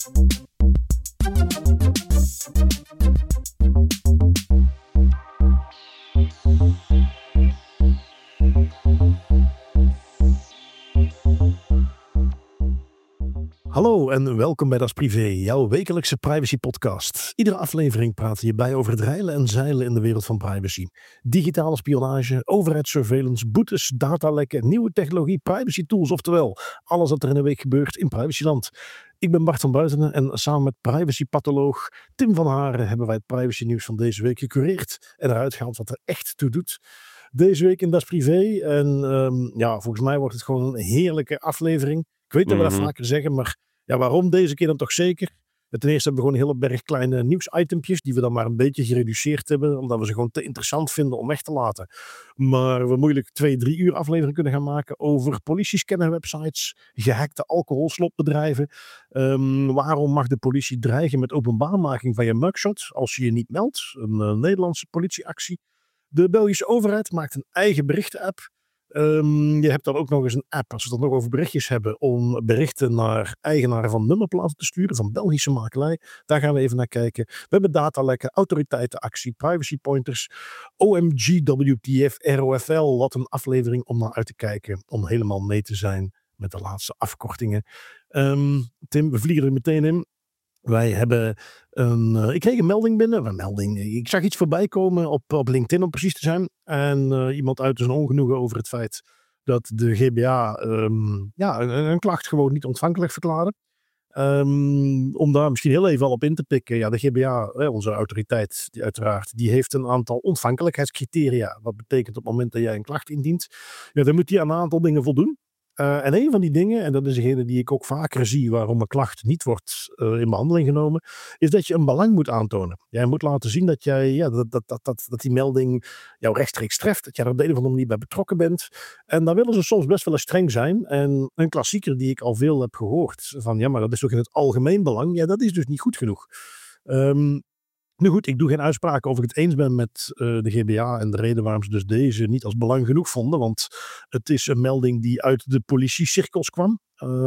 Hallo en welkom bij Das Privé, jouw wekelijkse privacy podcast. Iedere aflevering praten je bij over het reilen en zeilen in de wereld van privacy. Digitale spionage, overheidssurveillance, boetes, datalekken, nieuwe technologie, privacy tools, oftewel alles wat er in een week gebeurt in privacyland. Ik ben Bart van Buitenen en samen met privacypatholoog Tim van Haren hebben wij het privacy nieuws van deze week gecureerd en eruit gehaald wat er echt toe doet. Deze week in Das Privé en volgens mij wordt het gewoon een heerlijke aflevering. Ik weet dat we dat vaker zeggen, maar ja, waarom deze keer dan toch zeker? Ten eerste hebben we gewoon een hele berg kleine nieuwsitempjes die we dan maar een beetje gereduceerd hebben, omdat we ze gewoon te interessant vinden om weg te laten. Maar we moeilijk 2-3 uur aflevering kunnen gaan maken over politiescannerwebsites, gehackte alcoholslotbedrijven. Waarom mag de politie dreigen met openbaarmaking van je mugshot als je je niet meldt? Een Nederlandse politieactie. De Belgische overheid maakt een eigen berichten-app. Je hebt dan ook nog eens een app, als we het dan nog over berichtjes hebben, om berichten naar eigenaren van nummerplaten te sturen, van Belgische makelij. Daar gaan we even naar kijken. We hebben datalekken, autoriteitenactie, privacy pointers, OMG, WTF, ROFL. Wat een aflevering om naar uit te kijken, om helemaal mee te zijn met de laatste afkortingen. Tim, we vliegen er meteen in. Wij hebben ik kreeg een melding binnen. Ik zag iets voorbij komen op LinkedIn om precies te zijn. En iemand uitte zijn ongenoegen over het feit dat de GBA een klacht gewoon niet ontvankelijk verklaarde. Om daar misschien heel even al op in te pikken. Ja, de GBA, onze autoriteit, die heeft een aantal ontvankelijkheidscriteria. Wat betekent op het moment dat jij een klacht indient, dan moet die aan een aantal dingen voldoen. En een van die dingen, en dat is degene die ik ook vaker zie waarom een klacht niet wordt in behandeling genomen, is dat je een belang moet aantonen. Jij moet laten zien dat jij, dat die melding jou rechtstreeks treft, dat jij er op de een of andere manier bij betrokken bent. En dan willen ze soms best wel eens streng zijn. En een klassieker die ik al veel heb gehoord, van ja, maar dat is toch in het algemeen belang? Ja, dat is dus niet goed genoeg. Nu goed, ik doe geen uitspraken of ik het eens ben met de GBA en de reden waarom ze dus deze niet als belang genoeg vonden. Want het is een melding die uit de politiecirkels kwam.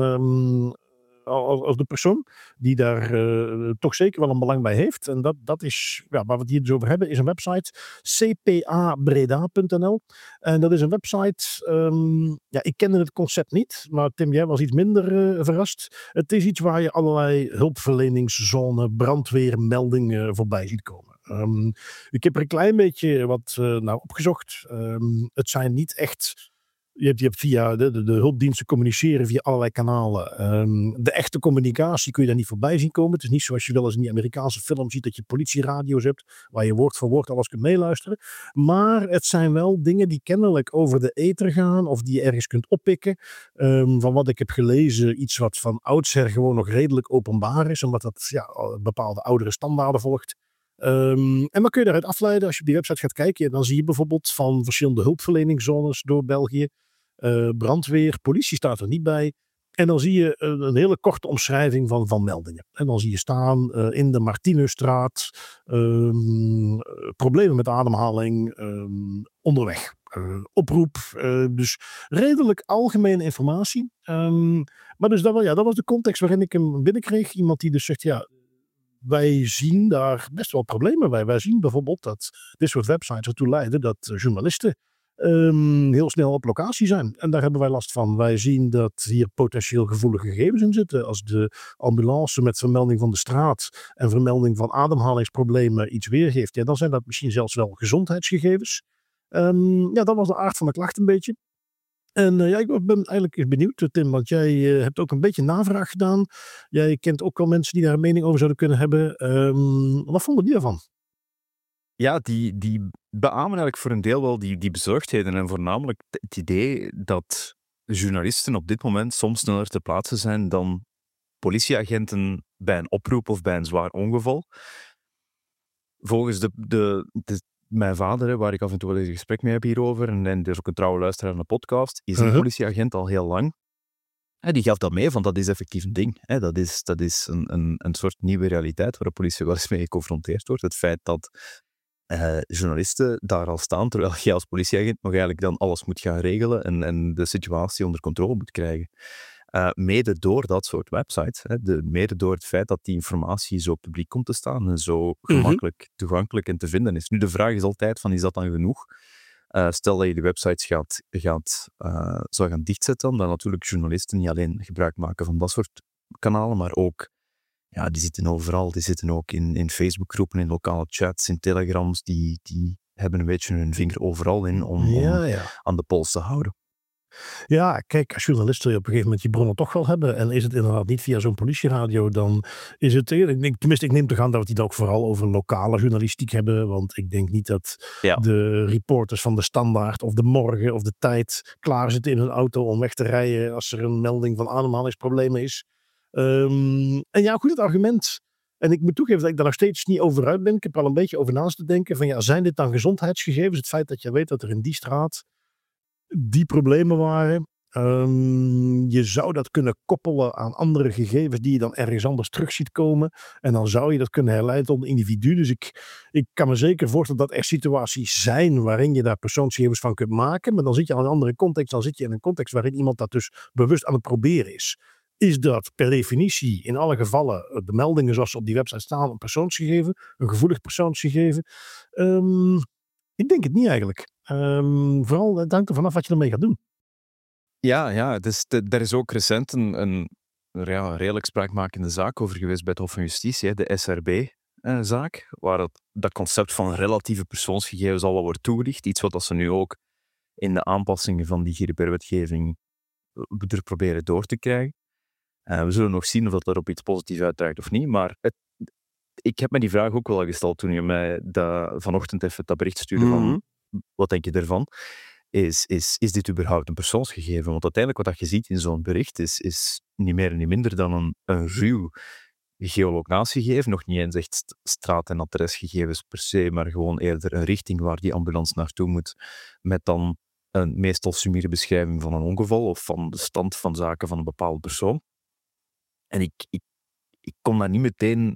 Als de persoon die daar toch zeker wel een belang bij heeft. En dat is, waar we het hier dus over hebben, is een website cpabreda.nl. En dat is een website, ik kende het concept niet, maar Tim, jij was iets minder verrast. Het is iets waar je allerlei hulpverleningszone, brandweermeldingen voorbij ziet komen. Ik heb er een klein beetje wat opgezocht. Het zijn niet echt... Je hebt via de hulpdiensten communiceren via allerlei kanalen. De echte communicatie kun je daar niet voorbij zien komen. Het is niet zoals je wel eens in die Amerikaanse film ziet dat je politieradio's hebt waar je woord voor woord alles kunt meeluisteren. Maar het zijn wel dingen die kennelijk over de ether gaan of die je ergens kunt oppikken. Van wat ik heb gelezen, iets wat van oudsher gewoon nog redelijk openbaar is, omdat dat bepaalde oudere standaarden volgt. En wat kun je daaruit afleiden? Als je op die website gaat kijken, dan zie je bijvoorbeeld van verschillende hulpverleningszones door België. Brandweer, politie staat er niet bij. En dan zie je een hele korte omschrijving van meldingen. En dan zie je staan in de Martinusstraat, problemen met ademhaling, onderweg. Oproep, dus redelijk algemene informatie. Maar dus dat was de context waarin ik hem binnenkreeg. Iemand die dus zegt, wij zien daar best wel problemen bij. Wij zien bijvoorbeeld dat dit soort websites ertoe leiden dat journalisten heel snel op locatie zijn. En daar hebben wij last van. Wij zien dat hier potentieel gevoelige gegevens in zitten. Als de ambulance met vermelding van de straat en vermelding van ademhalingsproblemen iets weergeeft, dan zijn dat misschien zelfs wel gezondheidsgegevens. Dat was de aard van de klacht een beetje. En ik ben eigenlijk eens benieuwd, Tim, want jij hebt ook een beetje navraag gedaan. Jij kent ook wel mensen die daar een mening over zouden kunnen hebben. Wat vonden die daarvan? Ja, die beamen eigenlijk voor een deel wel die bezorgdheden en voornamelijk het idee dat journalisten op dit moment soms sneller te plaatsen zijn dan politieagenten bij een oproep of bij een zwaar ongeval. Volgens mijn vader, waar ik af en toe wel eens een gesprek mee heb hierover, en er is ook een trouwe luisteraar aan de podcast, is een politieagent al heel lang. Die geldt dat mee, want dat is effectief een ding. Dat is een soort nieuwe realiteit waar de politie wel eens mee geconfronteerd wordt. Het feit dat journalisten daar al staan, terwijl jij als politieagent nog eigenlijk dan alles moet gaan regelen en de situatie onder controle moet krijgen. Mede door dat soort websites. Mede door het feit dat die informatie zo publiek komt te staan en zo gemakkelijk toegankelijk en te vinden is. Nu, de vraag is altijd is dat dan genoeg? Stel dat je de websites zou gaan dichtzetten, dan natuurlijk journalisten niet alleen gebruik maken van dat soort kanalen, maar ook, die zitten overal. Die zitten ook in Facebookgroepen, in lokale chats, in Telegrams. Die hebben een beetje hun vinger overal in om aan de pols te houden. Ja, kijk, als journalist wil je op een gegeven moment die bronnen toch wel hebben. En is het inderdaad niet via zo'n politieradio, dan is het... Ik neem toch aan dat we het ook vooral over lokale journalistiek hebben. Want ik denk niet dat de reporters van de Standaard of de Morgen of de Tijd klaar zitten in hun auto om weg te rijden als er een melding van ademhalingsproblemen is. Goed, het argument. En ik moet toegeven dat ik daar nog steeds niet over uit ben. Ik heb er al een beetje over naast te denken van zijn dit dan gezondheidsgegevens? Het feit dat je weet dat er in die straat die problemen waren. Je zou dat kunnen koppelen aan andere gegevens die je dan ergens anders terug ziet komen. En dan zou je dat kunnen herleiden tot een individu. Dus ik kan me zeker voorstellen dat er situaties zijn waarin je daar persoonsgegevens van kunt maken. Maar dan zit je aan een andere context. Dan zit je in een context waarin iemand dat dus bewust aan het proberen is. Is dat per definitie in alle gevallen de meldingen zoals ze op die website staan een persoonsgegeven? Een gevoelig persoonsgegeven? Ik denk het niet eigenlijk. Vooral het hangt er vanaf wat je ermee gaat doen. Ja, dus er is ook recent een redelijk spraakmakende zaak over geweest bij het Hof van Justitie, de SRB-zaak, waar dat concept van relatieve persoonsgegevens al wat wordt toegelicht. Iets wat ze nu ook in de aanpassingen van die GDPR-wetgeving er proberen door te krijgen. We zullen nog zien of dat op iets positiefs uitdraait of niet, maar ik heb me die vraag ook wel gesteld toen je mij vanochtend even dat bericht stuurde van wat denk je ervan? Is dit überhaupt een persoonsgegeven? Want uiteindelijk wat je ziet in zo'n bericht is niet meer en niet minder dan een ruw geolocatiegegeven. Nog niet eens echt straat- en adresgegevens per se, maar gewoon eerder een richting waar die ambulance naartoe moet. Met dan een meestal summiere beschrijving van een ongeval of van de stand van zaken van een bepaalde persoon. En ik kon daar niet meteen...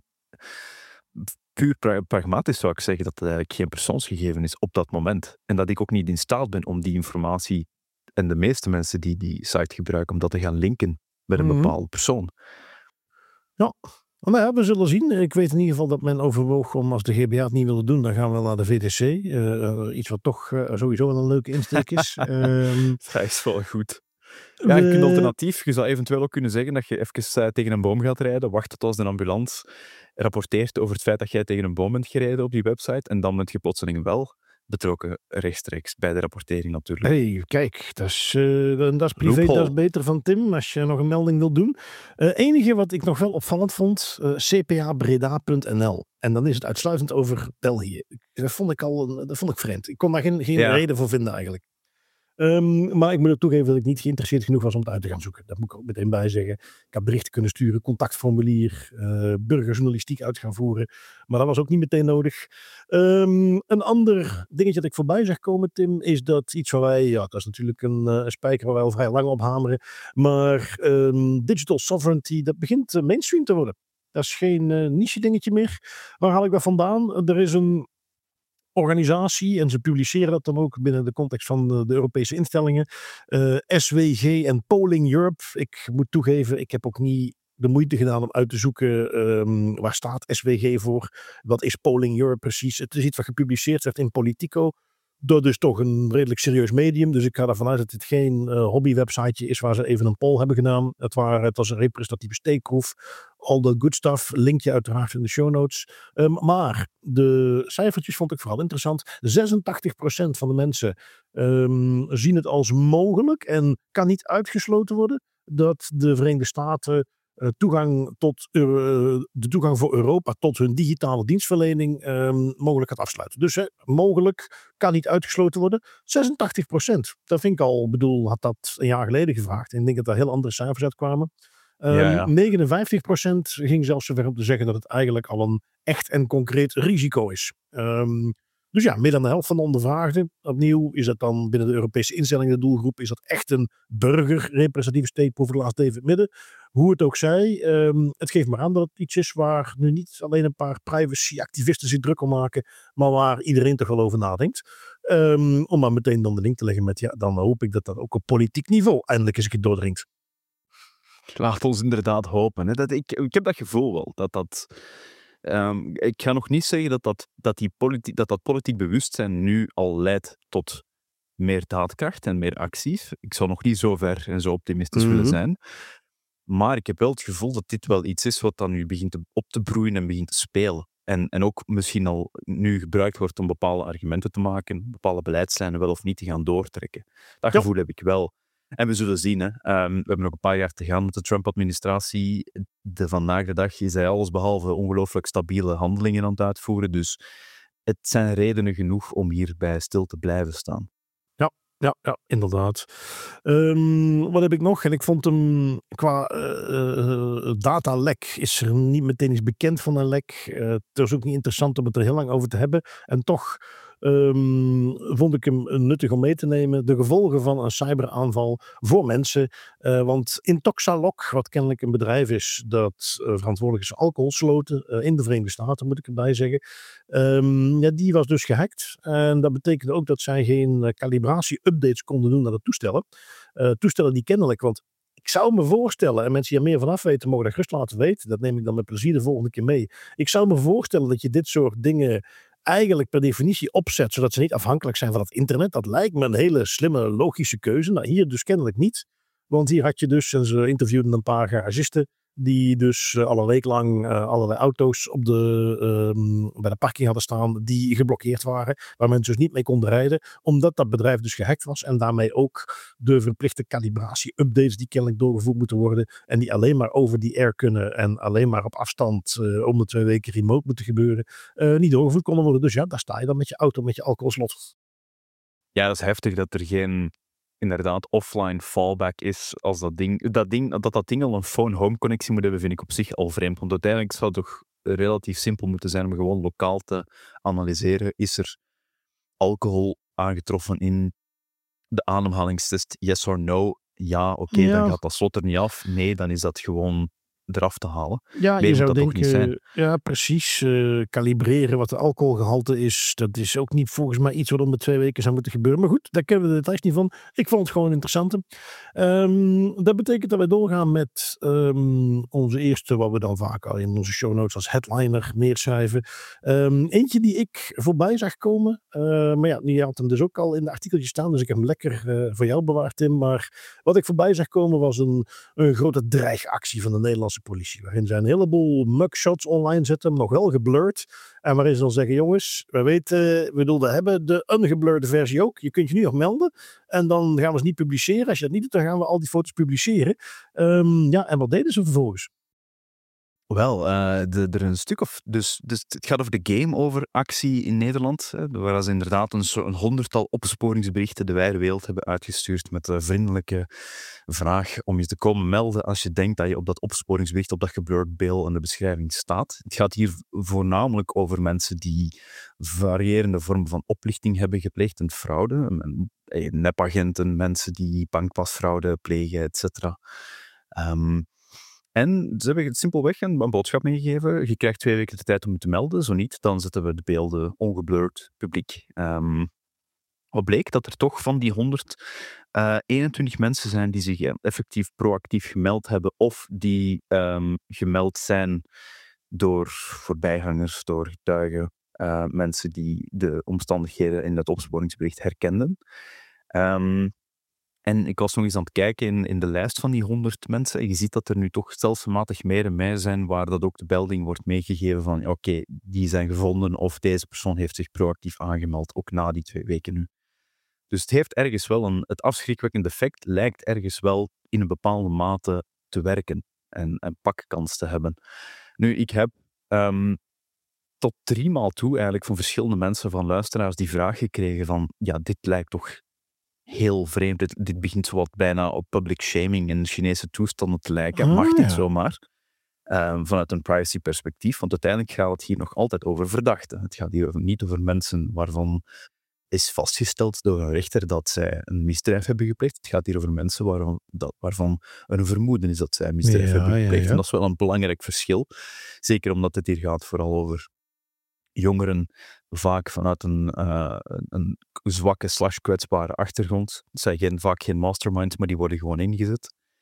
Puur pragmatisch zou ik zeggen dat het eigenlijk geen persoonsgegeven is op dat moment. En dat ik ook niet in staat ben om die informatie, en de meeste mensen die site gebruiken, om dat te gaan linken met een bepaalde persoon. Ja, maar we zullen zien. Ik weet in ieder geval dat men overwoog om, als de GBA het niet wilde doen, dan gaan we naar de VTC. Iets wat toch sowieso wel een leuke insteek is. Dat is wel goed. Ja, je kunt alternatief. Je zou eventueel ook kunnen zeggen dat je even tegen een boom gaat rijden, wacht tot als de ambulance rapporteert over het feit dat jij tegen een boom bent gereden op die website en dan bent je plotseling wel betrokken rechtstreeks bij de rapportering natuurlijk. Hey, kijk, dat is privé, dat is beter van Tim, als je nog een melding wilt doen. Enige wat ik nog wel opvallend vond, cpabreda.nl. En dan is het uitsluitend over België. Dat vond ik vreemd. Ik kon daar geen reden voor vinden eigenlijk. Maar ik moet ook toegeven dat ik niet geïnteresseerd genoeg was om het uit te gaan zoeken. Dat moet ik ook meteen bij zeggen. Ik heb berichten kunnen sturen, contactformulier, burgerjournalistiek uit gaan voeren. Maar dat was ook niet meteen nodig. Een ander dingetje dat ik voorbij zag komen, Tim, is dat iets waar wij, dat is natuurlijk een spijker waar wij al vrij lang op hameren. Maar digital sovereignty, dat begint mainstream te worden. Dat is geen niche dingetje meer. Waar haal ik dat vandaan? Er is een organisatie, en ze publiceren dat dan ook binnen de context van de Europese instellingen, SWG en Polling Europe. Ik moet toegeven, ik heb ook niet de moeite gedaan om uit te zoeken waar staat SWG voor, wat is Polling Europe precies. Het is iets wat gepubliceerd werd in Politico, door dus toch een redelijk serieus medium. Dus ik ga ervan uit dat dit geen hobbywebsiteje is waar ze even een poll hebben gedaan. Het was een representatieve steekproef. All the good stuff, linkje uiteraard in de show notes. Maar de cijfertjes vond ik vooral interessant. 86% van de mensen zien het als mogelijk en kan niet uitgesloten worden dat de Verenigde Staten de toegang voor Europa tot hun digitale dienstverlening mogelijk gaat afsluiten. Dus mogelijk, kan niet uitgesloten worden. 86%. Dat vind ik al, had dat een jaar geleden gevraagd. En ik denk dat daar heel andere cijfers uitkwamen. 59% ging zelfs zover om te zeggen dat het eigenlijk al een echt en concreet risico is. Dus ja, meer dan de helft van de ondervraagden. Opnieuw is dat dan binnen de Europese instellingen de doelgroep. Is dat echt een burgerrepresentatieve steekproef, laat David midden. Hoe het ook zij, het geeft maar aan dat het iets is waar nu niet alleen een paar privacy-activisten zich druk om maken, maar waar iedereen toch wel over nadenkt. Om maar meteen dan de link te leggen met, dan hoop ik dat dat ook op politiek niveau eindelijk eens een keer doordringt. Laat ons inderdaad hopen. Hè. Ik heb dat gevoel wel. Ik ga nog niet zeggen dat politiek bewustzijn nu al leidt tot meer daadkracht en meer actief. Ik zou nog niet zo ver en zo optimistisch willen zijn. Maar ik heb wel het gevoel dat dit wel iets is wat dan nu begint op te broeien en begint te spelen. En ook misschien al nu gebruikt wordt om bepaalde argumenten te maken, bepaalde beleidslijnen wel of niet te gaan doortrekken. Dat gevoel heb ik wel. En we zullen zien. Hè. We hebben nog een paar jaar te gaan met de Trump-administratie. Vandaag de dag is hij allesbehalve ongelooflijk stabiele handelingen aan het uitvoeren. Dus het zijn redenen genoeg om hierbij stil te blijven staan. Ja, inderdaad. Wat heb ik nog? En ik vond hem qua datalek is er niet meteen iets bekend van een lek. Het is ook niet interessant om het er heel lang over te hebben. En toch vond ik hem nuttig om mee te nemen. De gevolgen van een cyberaanval voor mensen. Want Intoxalock, wat kennelijk een bedrijf is dat verantwoordelijk is voor alcoholsloten in de Verenigde Staten, moet ik erbij zeggen. Die was dus gehackt. En dat betekende ook dat zij geen calibratie-updates konden doen naar de toestellen. Toestellen die kennelijk, want ik zou me voorstellen, en mensen die er meer van af weten, mogen dat gerust laten weten. Dat neem ik dan met plezier de volgende keer mee. Ik zou me voorstellen dat je dit soort dingen eigenlijk per definitie opzet, zodat ze niet afhankelijk zijn van het internet. Dat lijkt me een hele slimme, logische keuze. Nou, hier dus kennelijk niet. Want hier had je dus, en ze interviewden een paar garagisten, die dus alle week lang allerlei auto's bij de parking hadden staan die geblokkeerd waren, waar mensen dus niet mee konden rijden, omdat dat bedrijf dus gehackt was en daarmee ook de verplichte calibratie-updates die kennelijk doorgevoerd moeten worden en die alleen maar over die air kunnen en alleen maar op afstand om de 2 weken remote moeten gebeuren, niet doorgevoerd konden worden. Dus ja, daar sta je dan met je auto, met je alcoholslot. Ja, dat is heftig dat er geen inderdaad offline fallback is als dat ding al een phone-home connectie moet hebben, vind ik op zich al vreemd. Want uiteindelijk zou het toch relatief simpel moeten zijn om gewoon lokaal te analyseren. Is er alcohol aangetroffen in de ademhalingstest? Yes or no? Ja, oké, dan gaat dat slot er niet af. Nee, dan is dat gewoon eraf te halen. Ja, je zou denken, ja precies, kalibreren wat de alcoholgehalte is, dat is ook niet volgens mij iets wat om de 2 weken zou moeten gebeuren. Maar goed, daar kennen we de details niet van. Ik vond het gewoon interessant. Dat betekent dat wij doorgaan met onze eerste, wat we dan vaak al in onze show notes als headliner neerschrijven. Eentje die ik voorbij zag komen, maar ja, je had hem dus ook al in de artikeltjes staan, dus ik heb hem lekker voor jou bewaard, Tim. Maar wat ik voorbij zag komen was een grote dreigactie van de Nederlandse politie, waarin zij een heleboel mugshots online zetten, nog wel geblurred. En waarin ze dan zeggen, jongens, we hebben de ungeblurde versie ook. Je kunt je nu nog melden. En dan gaan we ze niet publiceren. Als je dat niet doet, dan gaan we al die foto's publiceren. En wat deden ze vervolgens? Wel, er een stuk of... Dus het gaat over de Game Over actie in Nederland. Waar ze inderdaad een 100-tal opsporingsberichten de wijde wereld hebben uitgestuurd met de vriendelijke vraag om je te komen melden als je denkt dat je op dat opsporingsbericht, op dat geblurred beeld in de beschrijving staat. Het gaat hier voornamelijk over mensen die variërende vormen van oplichting hebben gepleegd en fraude. Nepagenten, mensen die bankpasfraude plegen, etc. En ze hebben simpelweg een boodschap meegegeven. Je krijgt 2 weken de tijd om je te melden. Zo niet, dan zetten we de beelden ongeblurred publiek. Wat bleek? Dat er toch van die 121 mensen zijn die zich effectief proactief gemeld hebben of die gemeld zijn door voorbijgangers, door getuigen, mensen die de omstandigheden in het opsporingsbericht herkenden. En ik was nog eens aan het kijken in de lijst van die 100 mensen en je ziet dat er nu toch stelselmatig meer en meer zijn waar dat ook de melding wordt meegegeven van oké, die zijn gevonden of deze persoon heeft zich proactief aangemeld, ook na die 2 weken nu. Dus het heeft ergens wel het afschrikwekkende effect lijkt ergens wel in een bepaalde mate te werken en pakkans te hebben. Nu, ik heb tot 3 maal toe eigenlijk van verschillende mensen, van luisteraars, die vraag gekregen van ja, dit lijkt toch heel vreemd. Dit begint zo wat bijna op public shaming in Chinese toestanden te lijken. Mag dit zomaar? Vanuit een privacy perspectief. Want uiteindelijk gaat het hier nog altijd over verdachten. Het gaat hier niet over mensen waarvan is vastgesteld door een rechter dat zij een misdrijf hebben gepleegd. Het gaat hier over mensen waarvan er een vermoeden is dat zij een misdrijf hebben gepleegd. En dat is wel een belangrijk verschil. Zeker omdat het hier gaat vooral over jongeren, vaak vanuit een zwakke / kwetsbare achtergrond. Het zijn vaak geen masterminds, maar die worden gewoon ingezet.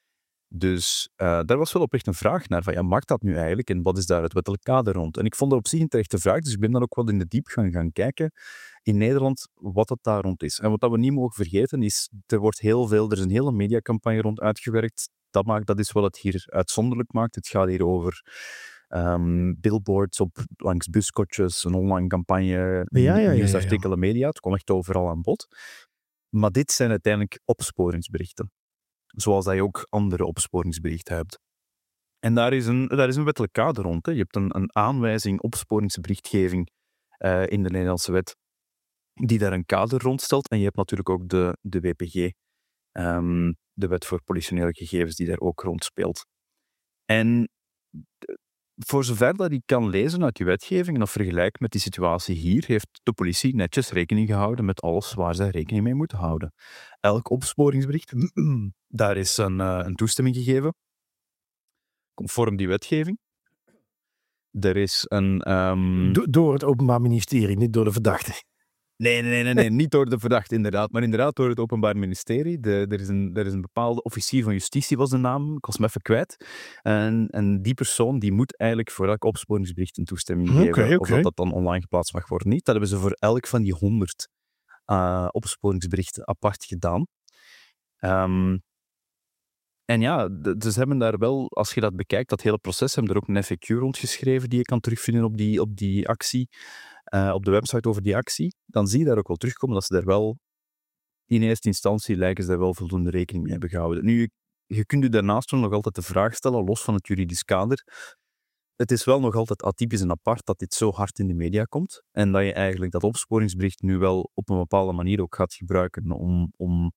Dus daar was wel oprecht een vraag naar, van ja, mag dat nu eigenlijk en wat is daar het wettelijk kader rond? En ik vond dat op zich een terechte vraag, dus ik ben dan ook wel in de diep gaan kijken in Nederland wat het daar rond is. En wat dat we niet mogen vergeten is, er is een hele mediacampagne rond uitgewerkt. Dat is wat het hier uitzonderlijk maakt. Het gaat hier over billboards langs buskotjes, een online campagne, nieuwsartikelen, media. Het komt echt overal aan bod. Maar dit zijn uiteindelijk opsporingsberichten. Zoals dat je ook andere opsporingsberichten hebt. En daar is een wettelijk kader rond. Hè. Je hebt een aanwijzing opsporingsberichtgeving in de Nederlandse wet die daar een kader rond stelt. En je hebt natuurlijk ook de WPG, de Wet voor Politionele Gegevens, die daar ook rond speelt. En voor zover dat ik kan lezen uit die wetgeving en of vergelijk met die situatie hier, heeft de politie netjes rekening gehouden met alles waar zij rekening mee moeten houden. Elk opsporingsbericht, daar is een toestemming gegeven, conform die wetgeving. Er is een... Door het Openbaar Ministerie, niet door de verdachte. Nee, niet door de verdachte inderdaad, maar inderdaad door het Openbaar Ministerie. Er is een bepaalde officier van justitie, was de naam, ik was hem even kwijt. En die persoon die moet eigenlijk voor elk opsporingsbericht een toestemming geven. Of dat dan online geplaatst mag worden niet. Dat hebben ze voor elk van die 100 opsporingsberichten apart gedaan. En ja, dus hebben daar wel, als je dat bekijkt, dat hele proces, hebben er ook een FAQ rondgeschreven die je kan terugvinden op die actie, op de website over die actie. Dan zie je daar ook wel terugkomen dat ze daar wel, in eerste instantie lijken ze daar wel voldoende rekening mee hebben gehouden. Nu, je kunt je daarnaast nog altijd de vraag stellen, los van het juridisch kader. Het is wel nog altijd atypisch en apart dat dit zo hard in de media komt en dat je eigenlijk dat opsporingsbericht nu wel op een bepaalde manier ook gaat gebruiken om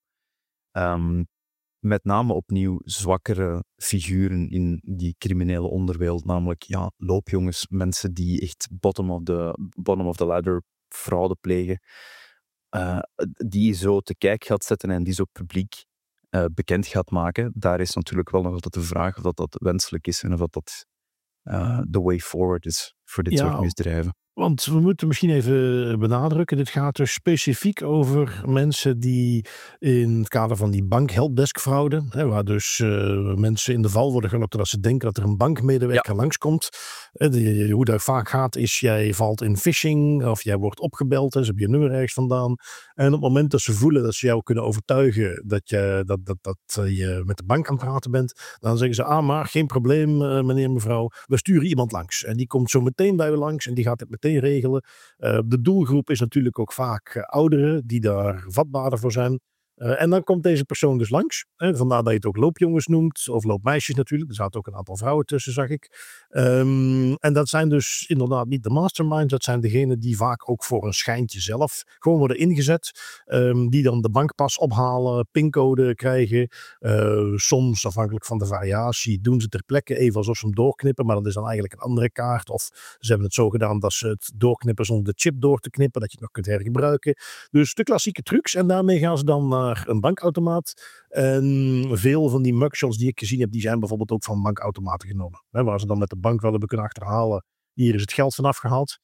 met name opnieuw zwakkere figuren in die criminele onderwereld, namelijk loopjongens, mensen die echt bottom of the ladder fraude plegen, die zo te kijk gaat zetten en die zo publiek bekend gaat maken. Daar is natuurlijk wel nog altijd de vraag of dat wenselijk is en of dat the way forward is voor dit soort misdrijven. Want we moeten misschien even benadrukken, dit gaat dus specifiek over mensen die in het kader van die bankhelpdesk-fraude, waar dus mensen in de val worden gelokt dat ze denken dat er een bankmedewerker langskomt. Hoe dat vaak gaat is, jij valt in phishing of jij wordt opgebeld, ze hebben je nummer ergens vandaan. En op het moment dat ze voelen dat ze jou kunnen overtuigen dat je met de bank aan het praten bent, dan zeggen ze, maar geen probleem meneer, mevrouw, we sturen iemand langs. En die komt zo meteen bij u langs en die gaat het meteen regelen. De doelgroep is natuurlijk ook vaak ouderen die daar vatbaarder voor zijn. En dan komt deze persoon dus langs. Vandaar dat je het ook loopjongens noemt. Of loopmeisjes natuurlijk. Er zaten ook een aantal vrouwen tussen, zag ik. En dat zijn dus inderdaad niet de masterminds. Dat zijn degenen die vaak ook voor een schijntje zelf gewoon worden ingezet. Die dan de bankpas ophalen, pincode krijgen. Soms, afhankelijk van de variatie, doen ze ter plekke even alsof ze hem doorknippen. Maar dat is dan eigenlijk een andere kaart. Of ze hebben het zo gedaan dat ze het doorknippen zonder de chip door te knippen. Dat je het nog kunt hergebruiken. Dus de klassieke trucs. En daarmee gaan ze dan naar een bankautomaat. En veel van die mugshots die ik gezien heb, die zijn bijvoorbeeld ook van bankautomaten genomen. Waar ze dan met de bank wel hebben kunnen achterhalen. Hier is het geld van afgehaald.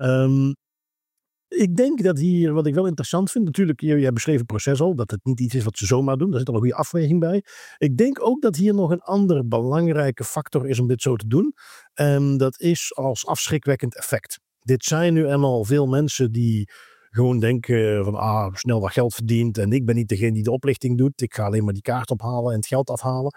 Ik denk dat hier, wat ik wel interessant vind, natuurlijk, jij beschreef het proces al, dat het niet iets is wat ze zomaar doen. Daar zit al een goede afweging bij. Ik denk ook dat hier nog een andere belangrijke factor is om dit zo te doen. En dat is als afschrikwekkend effect. Dit zijn nu eenmaal veel mensen die gewoon denken van snel wat geld verdient en ik ben niet degene die de oplichting doet. Ik ga alleen maar die kaart ophalen en het geld afhalen.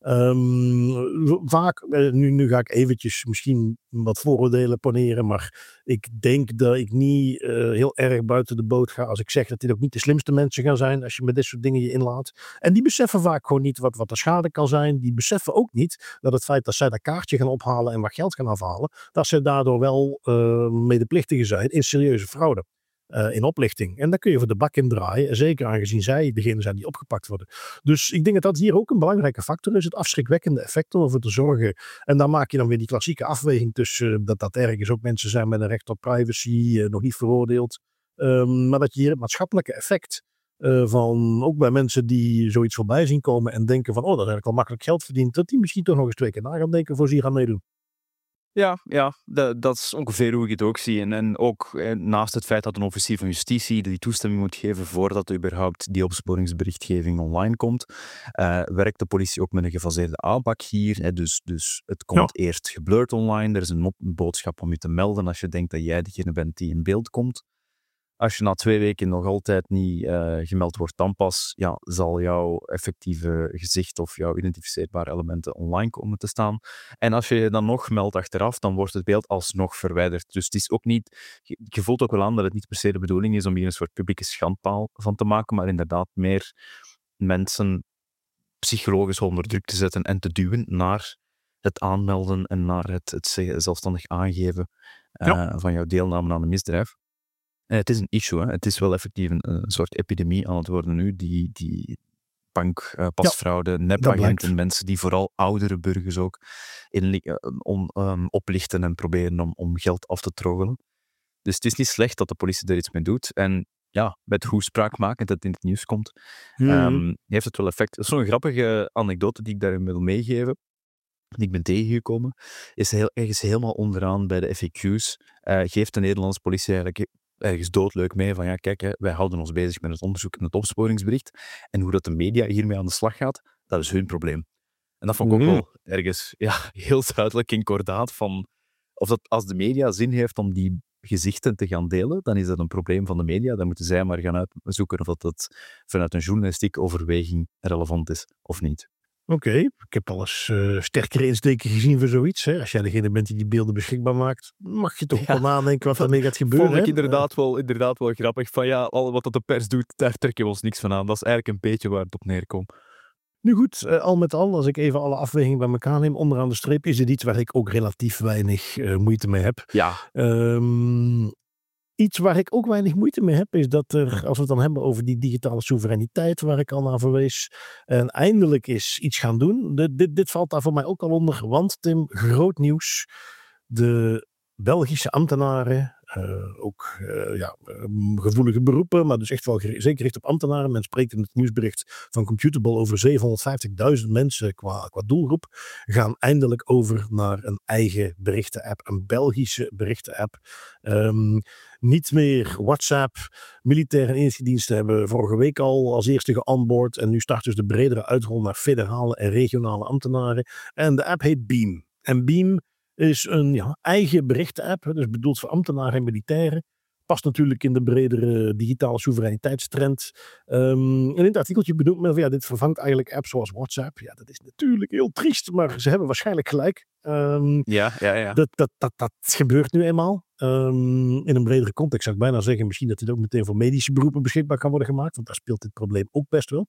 Vaak, nu ga ik eventjes misschien wat vooroordelen poneren, maar ik denk dat ik niet heel erg buiten de boot ga als ik zeg dat dit ook niet de slimste mensen gaan zijn als je met dit soort dingen je inlaat. En die beseffen vaak gewoon niet wat de schade kan zijn. Die beseffen ook niet dat het feit dat zij dat kaartje gaan ophalen en wat geld gaan afhalen, dat ze daardoor wel medeplichtige zijn in serieuze fraude. In oplichting. En daar kun je voor de bak in draaien. Zeker aangezien zij degene zijn die opgepakt worden. Dus ik denk dat hier ook een belangrijke factor is. Het afschrikwekkende effect om ervoor te zorgen. En dan maak je dan weer die klassieke afweging tussen dat ergens ook mensen zijn met een recht op privacy. Nog niet veroordeeld. Maar dat je hier het maatschappelijke effect van ook bij mensen die zoiets voorbij zien komen en denken van dat is eigenlijk wel makkelijk geld verdiend. Dat die misschien toch nog eens 2 keer na gaan denken voor ze hier gaan meedoen. Ja, dat is ongeveer hoe ik het ook zie. En ook naast het feit dat een officier van justitie die toestemming moet geven voordat überhaupt die opsporingsberichtgeving online komt, werkt de politie ook met een gefaseerde aanpak hier. Hè. Dus het komt eerst geblurred online. Er is een boodschap om je te melden als je denkt dat jij degene bent die in beeld komt. Als je na 2 weken nog altijd niet gemeld wordt, dan pas zal jouw effectieve gezicht of jouw identificeerbare elementen online komen te staan. En als je je dan nog meldt achteraf, dan wordt het beeld alsnog verwijderd. Dus het is ook niet... Je voelt ook wel aan dat het niet per se de bedoeling is om hier een soort publieke schandpaal van te maken, maar inderdaad meer mensen psychologisch onder druk te zetten en te duwen naar het aanmelden en naar het zelfstandig aangeven van jouw deelname aan een misdrijf. Het is een issue, hè. Het is wel effectief een soort epidemie aan het worden nu, die bankpasfraude, nepagenten, mensen die vooral oudere burgers ook oplichten en proberen om geld af te troggelen. Dus het is niet slecht dat de politie er iets mee doet. En met hoe spraakmakend het in het nieuws komt, heeft het wel effect. Zo'n grappige anekdote die ik daarin wil meegeven, die ik ben tegengekomen, is ergens helemaal onderaan bij de FAQ's. Geeft de Nederlandse politie eigenlijk ergens doodleuk mee van kijk, wij houden ons bezig met het onderzoek en het opsporingsbericht. En hoe dat de media hiermee aan de slag gaat, dat is hun probleem. En dat vond ik ook wel ergens heel duidelijk incordaat van of dat als de media zin heeft om die gezichten te gaan delen, dan is dat een probleem van de media. Dan moeten zij maar gaan uitzoeken of dat vanuit een journalistieke overweging relevant is of niet. Oké, ik heb al eens sterkere insteken gezien voor zoiets. Hè. Als jij degene bent die beelden beschikbaar maakt, mag je toch wel nadenken wat ermee gaat gebeuren. Vond ik inderdaad wel grappig van al wat dat de pers doet, daar trekken we ons niks van aan. Dat is eigenlijk een beetje waar het op neerkomt. Nu goed, al met al, als ik even alle afwegingen bij elkaar neem, onderaan de streep is het iets waar ik ook relatief weinig moeite mee heb. Ja. Iets waar ik ook weinig moeite mee heb, is dat er, als we het dan hebben over die digitale soevereiniteit, waar ik al naar verwees, en eindelijk is iets gaan doen. Dit valt daar voor mij ook al onder, want Tim, groot nieuws. De Belgische ambtenaren, gevoelige beroepen, maar dus echt wel zeker gericht op ambtenaren. Men spreekt in het nieuwsbericht van Computable over 750.000 mensen qua doelgroep, gaan eindelijk over naar een eigen berichtenapp, een Belgische berichtenapp. Niet meer WhatsApp. Militaire inlichtingendiensten hebben vorige week al als eerste geonboard en nu start dus de bredere uitrol naar federale en regionale ambtenaren. En de app heet Beam. En Beam is een eigen berichtenapp, dus bedoeld voor ambtenaren en militairen. Past natuurlijk in de bredere digitale soevereiniteitstrend. En in het artikeltje benoemt men van dit vervangt eigenlijk apps zoals WhatsApp. Ja, dat is natuurlijk heel triest, maar ze hebben waarschijnlijk gelijk. Dat gebeurt nu eenmaal. In een bredere context zou ik bijna zeggen, misschien dat dit ook meteen voor medische beroepen beschikbaar kan worden gemaakt, want daar speelt dit probleem ook best wel.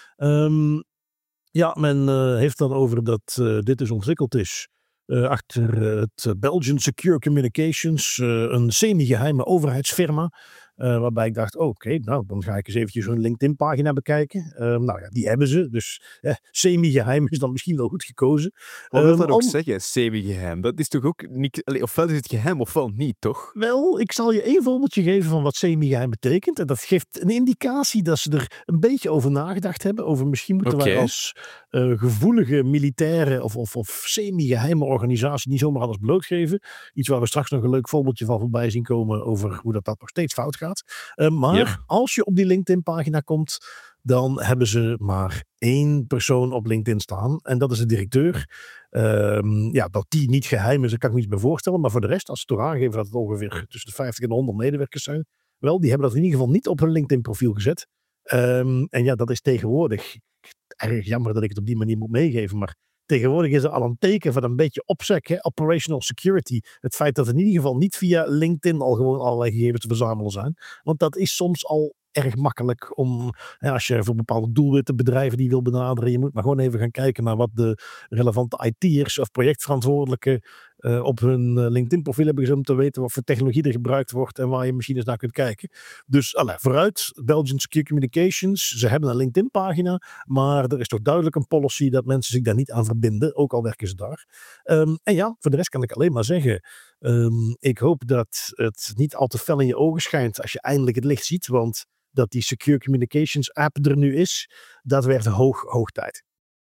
Men heeft dan over dat dit dus ontwikkeld is achter het Belgian Secure Communications, een semi-geheime overheidsfirma. Waarbij ik dacht, oké, dan ga ik eens eventjes hun LinkedIn-pagina bekijken. Die hebben ze. Dus semi-geheim is dan misschien wel goed gekozen. Wat wil dat ook zeggen, semi-geheim? Dat is toch ook niet... Ofwel is het geheim, ofwel niet, toch? Wel, ik zal je één voorbeeldje geven van wat semi-geheim betekent. En dat geeft een indicatie dat ze er een beetje over nagedacht hebben. Over misschien moeten wij als gevoelige militaire of semi-geheime organisatie niet zomaar alles blootgeven. Iets waar we straks nog een leuk voorbeeldje van voorbij zien komen over hoe dat nog steeds fout gaat. Als je op die LinkedIn-pagina komt, dan hebben ze maar 1 persoon op LinkedIn staan. En dat is de directeur. Dat die niet geheim is, dat kan ik me niet meer voorstellen. Maar voor de rest, als ze toch aangeven dat het ongeveer tussen de 50 en 100 medewerkers zijn, wel, die hebben dat in ieder geval niet op hun LinkedIn-profiel gezet. Dat is tegenwoordig erg jammer dat ik het op die manier moet meegeven, maar tegenwoordig is er al een teken van een beetje OPSEC, operational security. Het feit dat in ieder geval niet via LinkedIn al gewoon allerlei gegevens te verzamelen zijn. Want dat is soms al erg makkelijk om, als je voor bepaalde doelwitten bedrijven die wil benaderen, je moet maar gewoon even gaan kijken naar wat de relevante IT'ers of projectverantwoordelijken op hun LinkedIn-profiel hebben gezet om te weten wat voor technologie er gebruikt wordt en waar je misschien eens naar kunt kijken. Dus vooruit, Belgian Secure Communications, ze hebben een LinkedIn-pagina, maar er is toch duidelijk een policy dat mensen zich daar niet aan verbinden, ook al werken ze daar. Voor de rest kan ik alleen maar zeggen, ik hoop dat het niet al te fel in je ogen schijnt als je eindelijk het licht ziet, want dat die Secure Communications app er nu is, dat werd hoog tijd.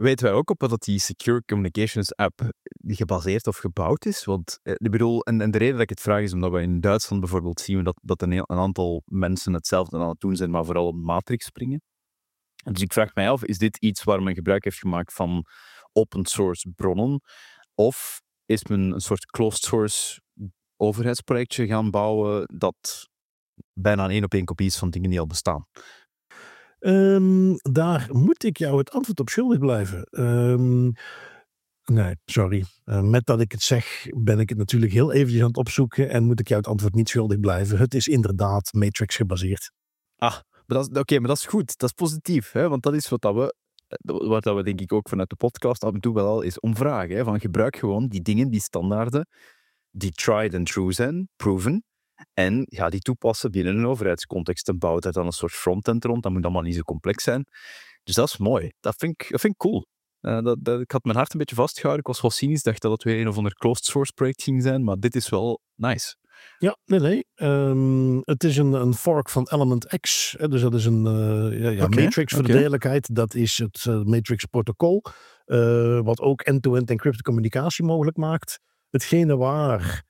weten wij ook op wat die Secure Communications app gebaseerd of gebouwd is? Want ik bedoel, en de reden dat ik het vraag is omdat we in Duitsland bijvoorbeeld zien dat een aantal mensen hetzelfde aan het doen zijn, maar vooral op Matrix springen. En dus ik vraag mij af, is dit iets waar men gebruik heeft gemaakt van open source bronnen? Of is men een soort closed source overheidsprojectje gaan bouwen dat bijna een 1-op-1 kopie is van dingen die al bestaan? Daar moet ik jou het antwoord op schuldig blijven. Nee, sorry. Met dat ik het zeg, ben ik het natuurlijk heel eventjes aan het opzoeken en moet ik jou het antwoord niet schuldig blijven. Het is inderdaad Matrix gebaseerd. Maar dat is goed. Dat is positief, hè? Want dat is wat we denk ik ook vanuit de podcast af en toe wel al is omvragen. Hè? Van gebruik gewoon die dingen, die standaarden, die tried and true zijn, proven, en ga die toepassen binnen een overheidscontext en bouw daar dan een soort frontend rond. Dat moet allemaal niet zo complex zijn. Dus dat is mooi. Dat vind ik cool. Ik had mijn hart een beetje vastgehouden. Ik was wel cynisch, dacht dat het weer een of ander closed source project ging zijn, maar dit is wel nice. Ja, nee. Het is een fork van Element X. Dus dat is een Matrix voor de duidelijkheid. Dat is het Matrix protocol. Wat ook end-to-end encrypted communicatie mogelijk maakt. Hetgene waar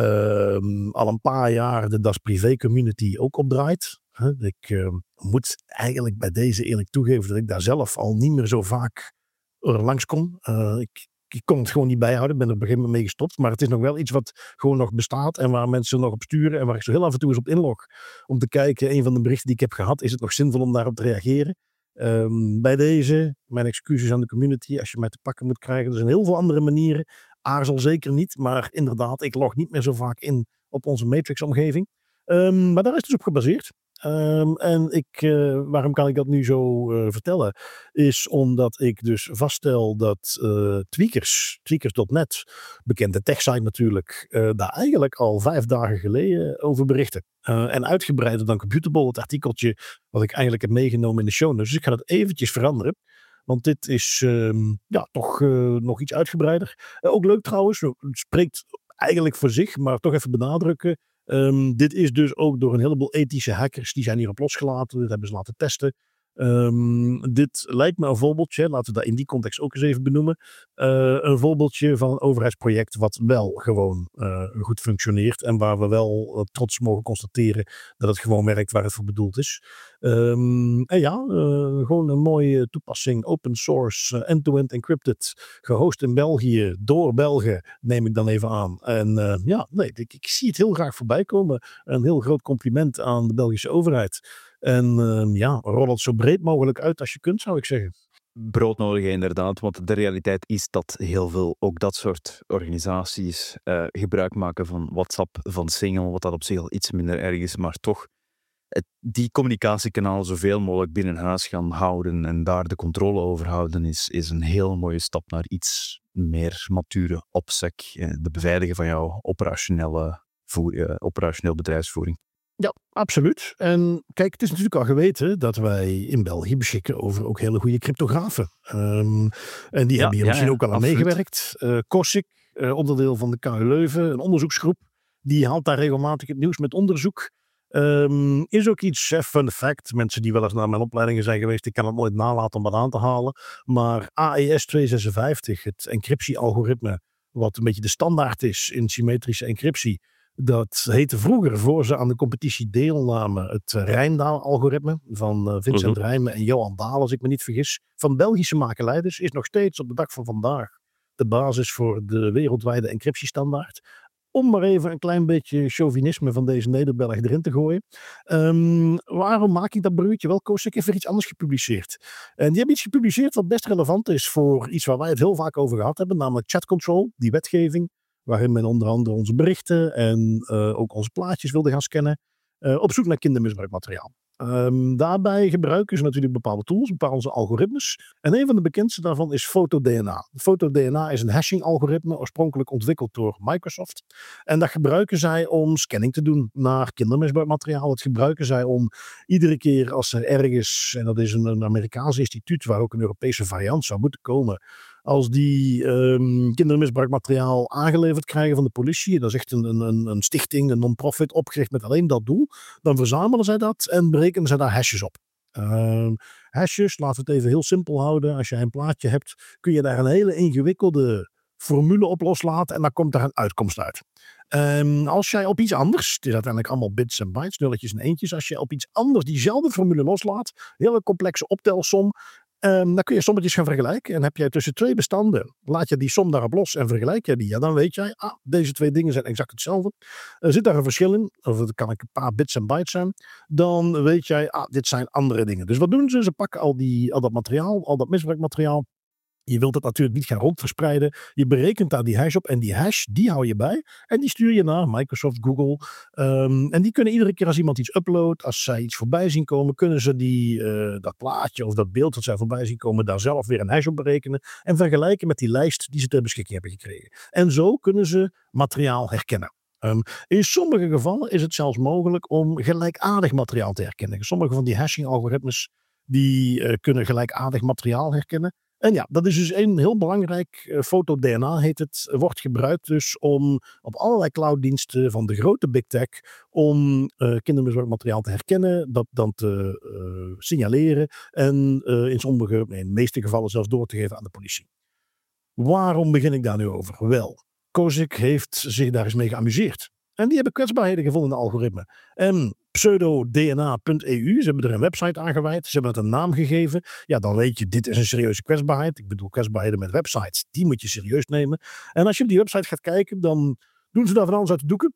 al een paar jaar de Das Privé community ook op draait. Ik moet eigenlijk bij deze eerlijk toegeven dat ik daar zelf al niet meer zo vaak langs kom. Ik kon het gewoon niet bijhouden. Ik ben er op een gegeven moment mee gestopt. Maar het is nog wel iets wat gewoon nog bestaat. En waar mensen nog op sturen. En waar ik zo heel af en toe eens op inlog. Om te kijken, een van de berichten die ik heb gehad. Is het nog zinvol om daarop te reageren? Bij deze, mijn excuses aan de community. Als je mij te pakken moet krijgen. Er zijn heel veel andere manieren. Aarzel zeker niet. Maar inderdaad, ik log niet meer zo vaak in op onze Matrix-omgeving. Maar daar is dus op gebaseerd. En waarom kan ik dat nu zo vertellen? Is omdat ik dus vaststel dat Tweakers.net, bekende techsite natuurlijk, daar eigenlijk al 5 dagen geleden over berichten. En uitgebreider dan Computable, het artikeltje wat ik eigenlijk heb meegenomen in de show notes. Dus ik ga dat eventjes veranderen. Want dit is toch nog iets uitgebreider. Ook leuk trouwens, het spreekt eigenlijk voor zich, maar toch even benadrukken. Dit is dus ook door een heleboel ethische hackers, die zijn hierop losgelaten, dit hebben ze laten testen. Dit lijkt me een voorbeeldje, laten we dat in die context ook eens even benoemen. Een voorbeeldje van een overheidsproject wat wel gewoon goed functioneert en waar we wel trots mogen constateren dat het gewoon werkt waar het voor bedoeld is. Gewoon een mooie toepassing, open source, end-to-end encrypted, gehost in België, door Belgen, neem ik dan even aan. En ik zie het heel graag voorbij komen. Een heel groot compliment aan de Belgische overheid. En rol het zo breed mogelijk uit als je kunt, zou ik zeggen. Broodnodige inderdaad, want de realiteit is dat heel veel, ook dat soort organisaties, gebruik maken van WhatsApp, van Signal, wat dat op zich al iets minder erg is, maar toch die communicatiekanalen zoveel mogelijk binnen huis gaan houden en daar de controle over houden, is een heel mooie stap naar iets meer mature OPSEC, de beveiligen van jouw operationeel bedrijfsvoering. Ja, absoluut. En kijk, het is natuurlijk al geweten dat wij in België beschikken over ook hele goede cryptografen. En die hebben hier misschien ook al aan meegewerkt. COSIC, onderdeel van de KU Leuven, een onderzoeksgroep, die haalt daar regelmatig het nieuws met onderzoek. Is ook iets, fun fact, mensen die wel eens naar mijn opleidingen zijn geweest, ik kan het nooit nalaten om dat aan te halen. Maar AES 256, het encryptie-algoritme, wat een beetje de standaard is in symmetrische encryptie, dat heette vroeger, voor ze aan de competitie deelnamen, het Rijndaal-algoritme van Vincent Rijmen en Johan Daal, als ik me niet vergis. Van Belgische makelij dus, is nog steeds op de dag van vandaag de basis voor de wereldwijde encryptiestandaard. Om maar even een klein beetje chauvinisme van deze Nederbelg erin te gooien. Waarom maak ik dat bruggetje? Wel, COSIC heeft er iets anders gepubliceerd. En die hebben iets gepubliceerd wat best relevant is voor iets waar wij het heel vaak over gehad hebben, namelijk chat control, die wetgeving, waarin men onder andere onze berichten en ook onze plaatjes wilde gaan scannen, op zoek naar kindermisbruikmateriaal. Daarbij gebruiken ze natuurlijk bepaalde tools, bepaalde algoritmes. En een van de bekendste daarvan is FotoDNA. FotoDNA is een hashing-algoritme, oorspronkelijk ontwikkeld door Microsoft. En dat gebruiken zij om scanning te doen naar kindermisbruikmateriaal. Dat gebruiken zij om iedere keer als er ergens, en dat is een Amerikaans instituut waar ook een Europese variant zou moeten komen, als die kindermisbruikmateriaal aangeleverd krijgen van de politie, dat is echt een stichting, een non-profit opgericht met alleen dat doel, dan verzamelen zij dat en berekenen zij daar hashes op. hashes, laten we het even heel simpel houden. Als jij een plaatje hebt, kun je daar een hele ingewikkelde formule op loslaten en dan komt daar een uitkomst uit. Als jij op iets anders, het is uiteindelijk allemaal bits en bytes, nulletjes en eentjes, als je op iets anders diezelfde formule loslaat, hele complexe optelsom, dan kun je sommetjes gaan vergelijken. En heb jij tussen twee bestanden, laat je die som daarop los en vergelijk je die. Ja, dan weet jij, deze twee dingen zijn exact hetzelfde. Zit daar een verschil in, of het kan een paar bits en bytes zijn, dan weet jij, dit zijn andere dingen. Dus wat doen ze? Ze pakken al dat materiaal, al dat misbruikmateriaal. Je wilt het natuurlijk niet gaan rondverspreiden. Je berekent daar die hash op en die hash, die hou je bij. En die stuur je naar Microsoft, Google. En die kunnen iedere keer als iemand iets uploadt, als zij iets voorbij zien komen, kunnen ze dat plaatje of dat beeld dat zij voorbij zien komen, daar zelf weer een hash op berekenen. En vergelijken met die lijst die ze ter beschikking hebben gekregen. En zo kunnen ze materiaal herkennen. In sommige gevallen is het zelfs mogelijk om gelijkaardig materiaal te herkennen. Sommige van die hashing-algoritmes die kunnen gelijkaardig materiaal herkennen. En ja, dat is dus een heel belangrijk, foto-DNA heet het, wordt gebruikt dus om op allerlei clouddiensten van de grote big tech om kindermisbruikmateriaal te herkennen, dat dan te signaleren en in de meeste gevallen zelfs door te geven aan de politie. Waarom begin ik daar nu over? Wel, Cozic heeft zich daar eens mee geamuseerd. En die hebben kwetsbaarheden gevonden in de algoritme. En pseudodna.eu, ze hebben er een website aan gewijd. Ze hebben het een naam gegeven. Ja, dan weet je, dit is een serieuze kwetsbaarheid. Ik bedoel, kwetsbaarheden met websites, die moet je serieus nemen. En als je op die website gaat kijken, dan doen ze daar van alles uit de doeken.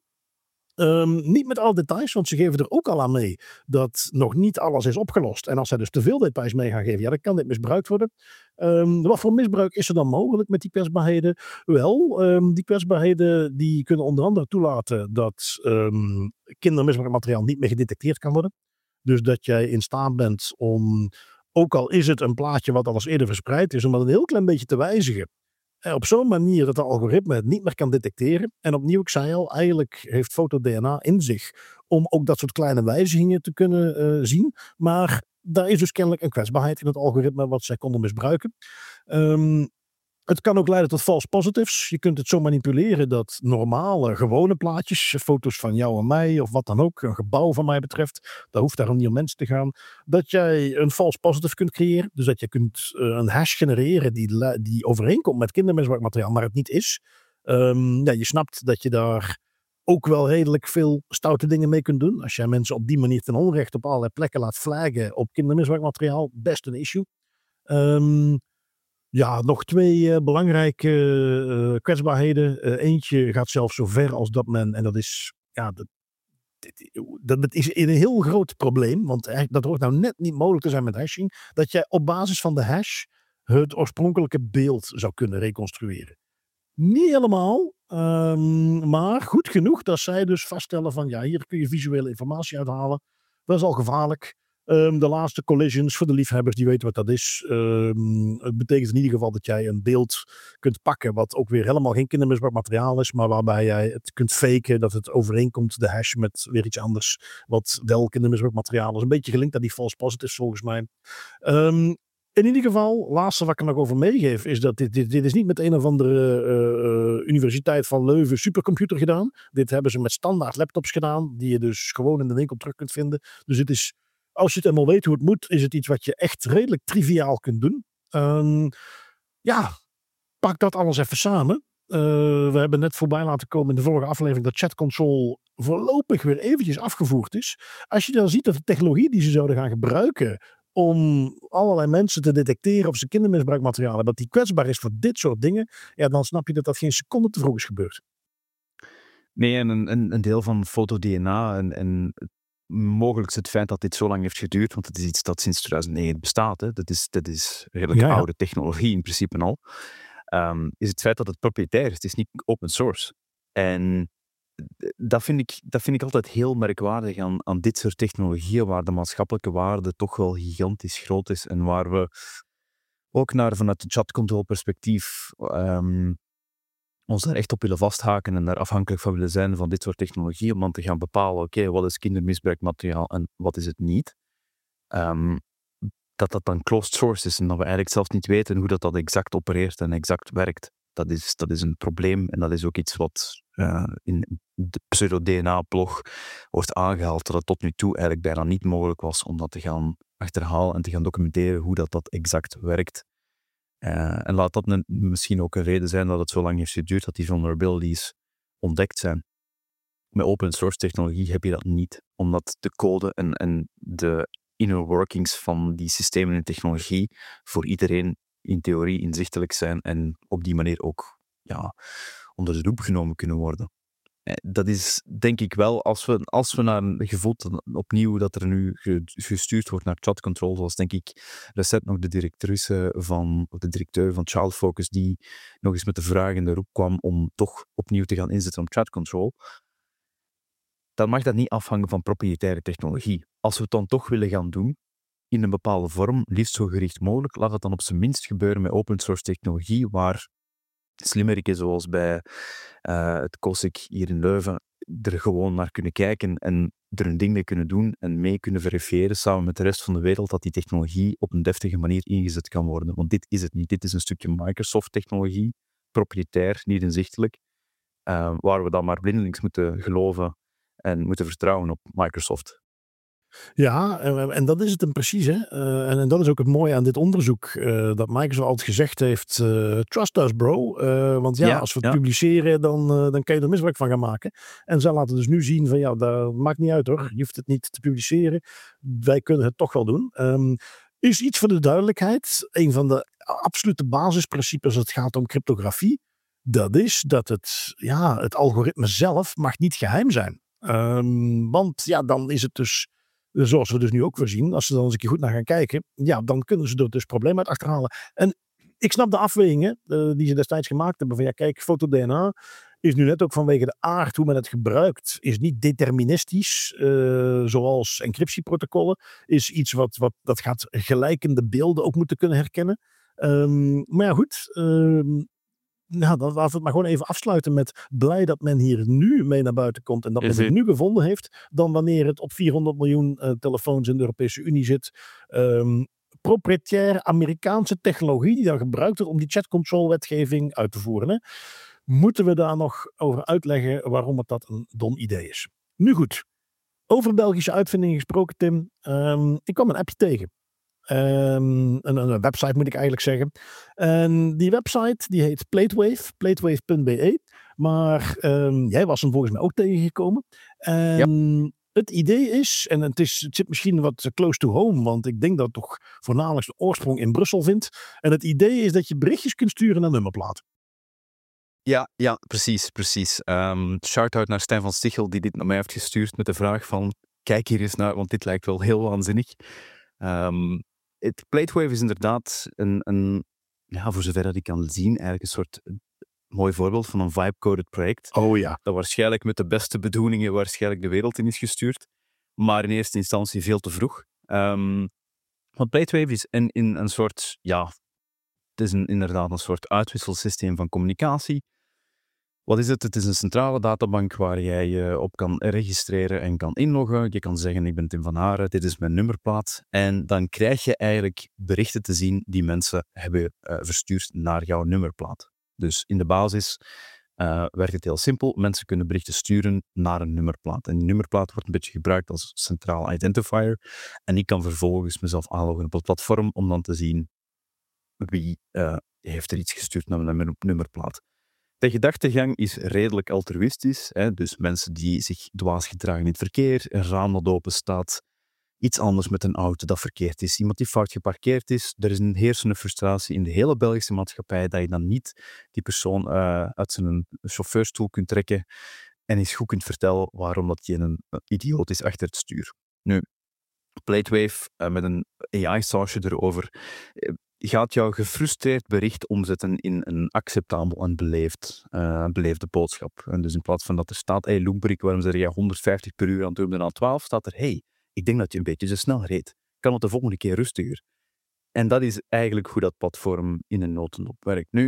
Niet met alle details, want ze geven er ook al aan mee dat nog niet alles is opgelost. En als zij dus te veel details mee gaan geven, ja, dan kan dit misbruikt worden. Wat voor misbruik is er dan mogelijk met die kwetsbaarheden? Wel, die kwetsbaarheden die kunnen onder andere toelaten dat kindermisbruikmateriaal niet meer gedetecteerd kan worden. Dus dat jij in staat bent om, ook al is het een plaatje wat al eens eerder verspreid is, om dat een heel klein beetje te wijzigen. Op zo'n manier dat de algoritme het niet meer kan detecteren. En opnieuw, ik zei al, eigenlijk heeft FotoDNA in zich om ook dat soort kleine wijzigingen te kunnen zien. Maar daar is dus kennelijk een kwetsbaarheid in het algoritme wat zij konden misbruiken. Het kan ook leiden tot false positives. Je kunt het zo manipuleren dat normale, gewone plaatjes, foto's van jou en mij of wat dan ook, een gebouw van mij betreft, daar hoeft daarom niet om mensen te gaan, dat jij een false positive kunt creëren. Dus dat je kunt een hash genereren die overeenkomt met kindermisbruikmateriaal, maar het niet is. Je snapt dat je daar ook wel redelijk veel stoute dingen mee kunt doen. Als jij mensen op die manier ten onrechte op allerlei plekken laat flaggen op kindermisbruikmateriaal, best een issue. Nog twee belangrijke kwetsbaarheden. Eentje gaat zelfs zo ver als dat men, en dat is, dat is een heel groot probleem, want dat hoort nou net niet mogelijk te zijn met hashing, dat jij op basis van de hash het oorspronkelijke beeld zou kunnen reconstrueren. Niet helemaal, maar goed genoeg dat zij dus vaststellen van ja, hier kun je visuele informatie uithalen. Dat is al gevaarlijk. De laatste collisions voor de liefhebbers, die weten wat dat is. Het betekent in ieder geval dat jij een beeld kunt pakken wat ook weer helemaal geen kindermisbruikmateriaal is, maar waarbij jij het kunt faken dat het overeenkomt, de hash, met weer iets anders wat wel kindermisbruikmateriaal is. Een beetje gelinkt aan die false positives volgens mij. In ieder geval, laatste wat ik er nog over meegeef, is dat dit is niet met een of andere Universiteit van Leuven supercomputer gedaan. Dit hebben ze met standaard laptops gedaan, die je dus gewoon in de winkel terug kunt vinden. Dus het is, als je het eenmaal weet hoe het moet, is het iets wat je echt redelijk triviaal kunt doen. Pak dat alles even samen. We hebben net voorbij laten komen in de vorige aflevering dat Chat Control voorlopig weer eventjes afgevoerd is. Als je dan ziet dat de technologie die ze zouden gaan gebruiken om allerlei mensen te detecteren of ze kindermisbruikmateriaal hebben, dat die kwetsbaar is voor dit soort dingen, ja, dan snap je dat geen seconde te vroeg is gebeurd. Nee, en een deel van FotoDNA en mogelijk het feit dat dit zo lang heeft geduurd, want het is iets dat sinds 2009 bestaat, hè. Dat is redelijk oude technologie in principe al, is het feit dat het proprietair is. Het is niet open source. En dat vind ik altijd heel merkwaardig aan dit soort technologieën, waar de maatschappelijke waarde toch wel gigantisch groot is en waar we ook vanuit de chatcontrol perspectief ons daar echt op willen vasthaken en daar afhankelijk van willen zijn van dit soort technologie, om dan te gaan bepalen, oké, wat is kindermisbruikmateriaal en wat is het niet. Dat dan closed source is en dat we eigenlijk zelfs niet weten hoe dat exact opereert en exact werkt. Dat is een probleem en dat is ook iets wat in de pseudo-DNA-blog wordt aangehaald, dat het tot nu toe eigenlijk bijna niet mogelijk was om dat te gaan achterhalen en te gaan documenteren hoe dat exact werkt. En laat dat misschien ook een reden zijn dat het zo lang heeft geduurd dat die vulnerabilities ontdekt zijn. Met open source technologie heb je dat niet, omdat de code en de inner workings van die systemen en technologie voor iedereen in theorie inzichtelijk zijn en op die manier ook onder de loep genomen kunnen worden. Dat is denk ik wel, als we naar een gevoel opnieuw dat er nu gestuurd wordt naar chat control, zoals denk ik recent nog de directeur van Child Focus, die nog eens met de vraag in de roep kwam om toch opnieuw te gaan inzetten op chat control, dan mag dat niet afhangen van propriëtaire technologie. Als we het dan toch willen gaan doen, in een bepaalde vorm, liefst zo gericht mogelijk, laat het dan op zijn minst gebeuren met open source technologie, waar slimmeriken zoals bij het COSIC hier in Leuven er gewoon naar kunnen kijken en er een ding mee kunnen doen en mee kunnen verifiëren samen met de rest van de wereld dat die technologie op een deftige manier ingezet kan worden. Want dit is het niet. Dit is een stukje Microsoft-technologie, propriëtair, niet inzichtelijk, waar we dan maar blindelings moeten geloven en moeten vertrouwen op Microsoft. Ja, en dat is het hem precies. Hè? En dat is ook het mooie aan dit onderzoek. Dat Microsoft altijd gezegd heeft, trust us bro. Want als we het publiceren, dan kan je er misbruik van gaan maken. En zij laten dus nu zien van dat maakt niet uit hoor. Je hoeft het niet te publiceren. Wij kunnen het toch wel doen. Is iets voor de duidelijkheid. Een van de absolute basisprincipes als het gaat om cryptografie. Dat is dat het algoritme zelf mag niet geheim zijn. Want dan is het dus, zoals we dus nu ook weer zien, als ze dan eens een keer goed naar gaan kijken, dan kunnen ze er dus problemen uit achterhalen. En ik snap de afwegingen die ze destijds gemaakt hebben van kijk, foto-DNA is nu net ook vanwege de aard hoe men het gebruikt, is niet deterministisch, zoals encryptieprotocollen, is iets wat dat gaat gelijkende beelden ook moeten kunnen herkennen. Maar ja goed, dan laten we het maar gewoon even afsluiten met blij dat men hier nu mee naar buiten komt en dat men het nu gevonden heeft, dan wanneer het op 400 miljoen telefoons in de Europese Unie zit. Proprietaire Amerikaanse technologie die dan gebruikt wordt om die chat control wetgeving uit te voeren. Hè? Moeten we daar nog over uitleggen waarom het dat een dom idee is? Nu goed, over Belgische uitvindingen gesproken, Tim. Ik kwam een appje tegen. Een website moet ik eigenlijk zeggen. En die website die heet Platewave, platewave.be. Maar jij was hem volgens mij ook tegengekomen. En het idee is, en het zit misschien wat close to home, want ik denk dat het toch voornamelijk de oorsprong in Brussel vindt. En het idee is dat je berichtjes kunt sturen naar nummerplaten. Ja, precies. Shout-out naar Stijn van Stichel die dit naar mij heeft gestuurd met de vraag van kijk hier eens naar, want dit lijkt wel heel waanzinnig. Platewave is inderdaad voor zover dat ik kan zien, eigenlijk een soort mooi voorbeeld van een vibe-coded project. Oh ja. Dat waarschijnlijk met de beste bedoelingen waarschijnlijk de wereld in is gestuurd, maar in eerste instantie veel te vroeg. Want Platewave is in een soort, het is inderdaad een soort uitwisselsysteem van communicatie. Wat is het? Het is een centrale databank waar jij je op kan registreren en kan inloggen. Je kan zeggen, ik ben Tim van Haren, dit is mijn nummerplaat. En dan krijg je eigenlijk berichten te zien die mensen hebben verstuurd naar jouw nummerplaat. Dus in de basis werkt het heel simpel. Mensen kunnen berichten sturen naar een nummerplaat. En die nummerplaat wordt een beetje gebruikt als centraal identifier. En ik kan vervolgens mezelf aanloggen op het platform om dan te zien wie heeft er iets gestuurd naar mijn nummerplaat. De gedachtegang is redelijk altruïstisch. Hè? Dus mensen die zich dwaas gedragen in het verkeer, een raam dat open staat, iets anders met een auto dat verkeerd is, iemand die fout geparkeerd is. Er is een heersende frustratie in de hele Belgische maatschappij dat je dan niet die persoon uit zijn chauffeurstoel kunt trekken en eens goed kunt vertellen waarom dat je een idioot is achter het stuur. Nu, Platewave met een AI-sausje erover gaat jouw gefrustreerd bericht omzetten in een acceptabel en beleefde boodschap. En dus in plaats van dat er staat, hey Loembrik, waarom zeg je 150 per uur aan het doen op de A12, staat er, hey, ik denk dat je een beetje te snel reed. Kan het de volgende keer rustiger? En dat is eigenlijk hoe dat platform in een notendop werkt. Nu,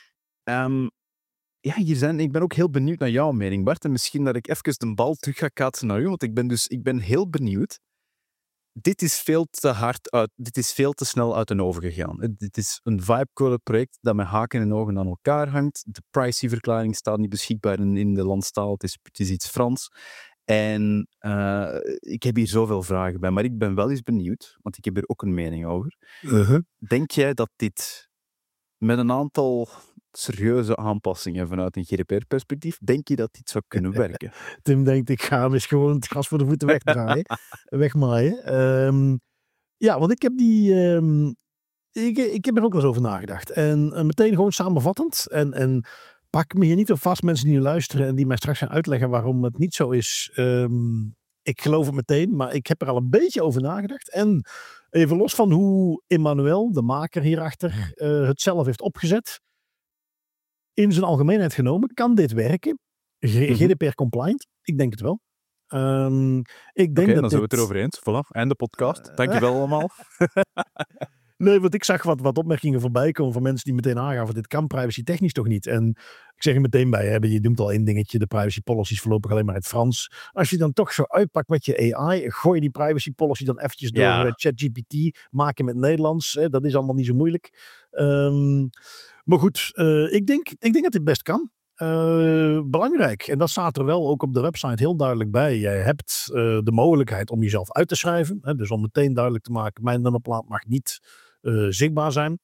ik ben ook heel benieuwd naar jouw mening, Bart. En misschien dat ik even de bal terug ga kaatsen naar u, want ik ben heel benieuwd. Dit is veel te snel uit de oven gegaan. Dit is een vibe-coded project dat met haken en ogen aan elkaar hangt. De privacyverklaring staat niet beschikbaar in de landstaal. Het is iets Frans. En ik heb hier zoveel vragen bij, maar ik ben wel eens benieuwd, want ik heb hier ook een mening over. Denk jij dat dit met een aantal serieuze aanpassingen vanuit een GDPR-perspectief, denk je dat dit zou kunnen werken? Tim denkt, ik ga hem eens gewoon het gas voor de voeten wegdraaien. Wegmaaien. Ja, want ik heb ik heb er ook wel eens over nagedacht. En meteen gewoon samenvattend. En pak me hier niet op vast, mensen die nu luisteren en die mij straks gaan uitleggen waarom het niet zo is. Ik geloof het meteen, maar ik heb er al een beetje over nagedacht. En even los van hoe Emmanuel, de maker hierachter, het zelf heeft opgezet. In zijn algemeenheid genomen, kan dit werken? GDPR-compliant? Ik denk het wel. Ik denk dan zijn we het erover eens. Voilà, einde podcast. Dankjewel allemaal. Nee, want ik zag wat opmerkingen voorbij komen van mensen die meteen aangaven, dit kan privacy technisch toch niet? En ik zeg er meteen bij, je noemt al één dingetje, de privacy policies voorlopig alleen maar in het Frans. Als je dan toch zo uitpakt met je AI, gooi die privacy policy dan eventjes door ChatGPT, maak hem in het Nederlands. Dat is allemaal niet zo moeilijk. Maar goed, ik denk dat dit best kan. Belangrijk, en dat staat er wel ook op de website heel duidelijk bij. Jij hebt de mogelijkheid om jezelf uit te schrijven. Dus om meteen duidelijk te maken, mijn nummerplaat mag niet zichtbaar zijn.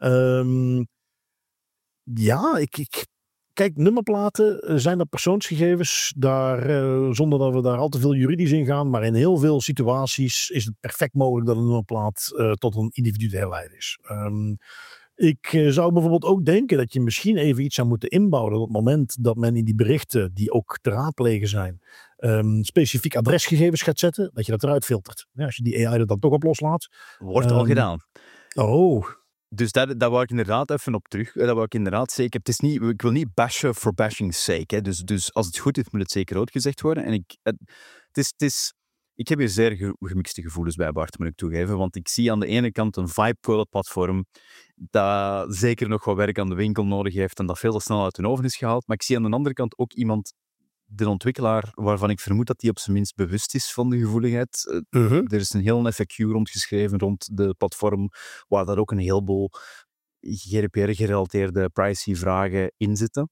Kijk, nummerplaten zijn dat persoonsgegevens. Zonder dat we daar al te veel juridisch in gaan. Maar in heel veel situaties is het perfect mogelijk dat een nummerplaat tot een individu te herleiden is. Ik zou bijvoorbeeld ook denken dat je misschien even iets zou moeten inbouwen op het moment dat men in die berichten, die ook te raadplegen zijn, specifiek adresgegevens gaat zetten, dat je dat eruit filtert. Ja, als je die AI er dan toch op loslaat. Wordt al gedaan. Oh. Dus daar wou ik inderdaad even op terug. Dat wou ik inderdaad zeker. Het is niet, ik wil niet bashen for bashing's sake. Hè. Dus als het goed is, moet het zeker uitgezegd worden. En ik heb hier zeer gemixte gevoelens bij, Bart, moet ik toegeven. Want ik zie aan de ene kant een Vibe-platform dat zeker nog wat werk aan de winkel nodig heeft en dat veel te snel uit hun oven is gehaald. Maar ik zie aan de andere kant ook iemand, de ontwikkelaar, waarvan ik vermoed dat hij op zijn minst bewust is van de gevoeligheid. Er is een heel FAQ rondgeschreven rond de platform, waar daar ook een heleboel GDPR-gerelateerde privacy-vragen in zitten.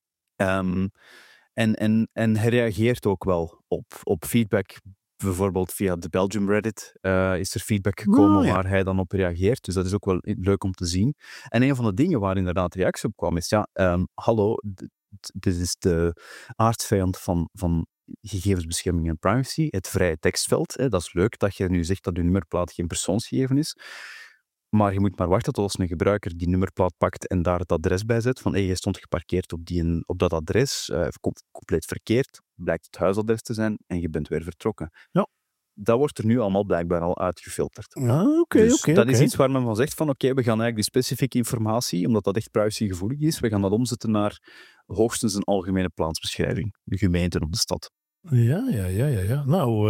En hij reageert ook wel op feedback. Bijvoorbeeld via de Belgium Reddit is er feedback gekomen waar hij dan op reageert. Dus dat is ook wel leuk om te zien. En een van de dingen waar inderdaad reactie op kwam is, hallo, dit is de aardsvijand van gegevensbescherming en privacy, het vrije tekstveld. Dat is leuk dat je nu zegt dat je nummerplaat geen persoonsgegeven is. Maar je moet maar wachten tot als een gebruiker die nummerplaat pakt en daar het adres bij zet. Van, je stond geparkeerd op dat adres, compleet verkeerd, blijkt het huisadres te zijn en je bent weer vertrokken. Ja. Dat wordt er nu allemaal blijkbaar al uitgefilterd. Dus dat is iets waar men van zegt van, we gaan eigenlijk die specifieke informatie, omdat dat echt privacygevoelig is, we gaan dat omzetten naar hoogstens een algemene plaatsbeschrijving. De gemeente of de stad. Ja. Nou,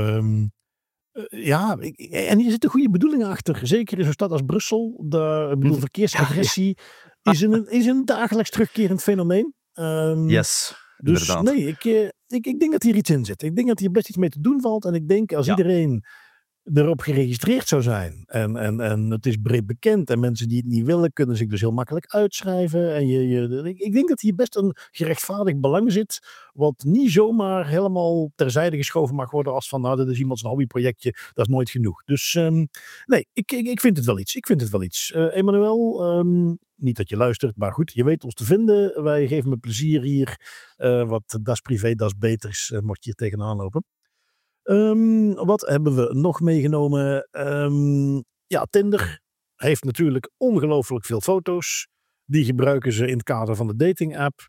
en hier zitten goede bedoelingen achter. Zeker in zo'n stad als Brussel. Verkeersagressie is een dagelijks terugkerend fenomeen. Yes, dus inderdaad. Nee, ik denk dat hier iets in zit. Ik denk dat hier best iets mee te doen valt. En ik denk als iedereen erop geregistreerd zou zijn en het is breed bekend en mensen die het niet willen kunnen zich dus heel makkelijk uitschrijven en ik denk dat hier best een gerechtvaardigd belang zit wat niet zomaar helemaal terzijde geschoven mag worden als van dit is iemands hobbyprojectje, dat is nooit genoeg. Dus nee, ik vind het wel iets. Emmanuel, niet dat je luistert, maar goed, je weet ons te vinden. Wij geven met plezier hier wat das privé, das beters, mocht je hier tegenaan lopen. Wat hebben we nog meegenomen? Tinder heeft natuurlijk ongelooflijk veel foto's. Die gebruiken ze in het kader van de dating app.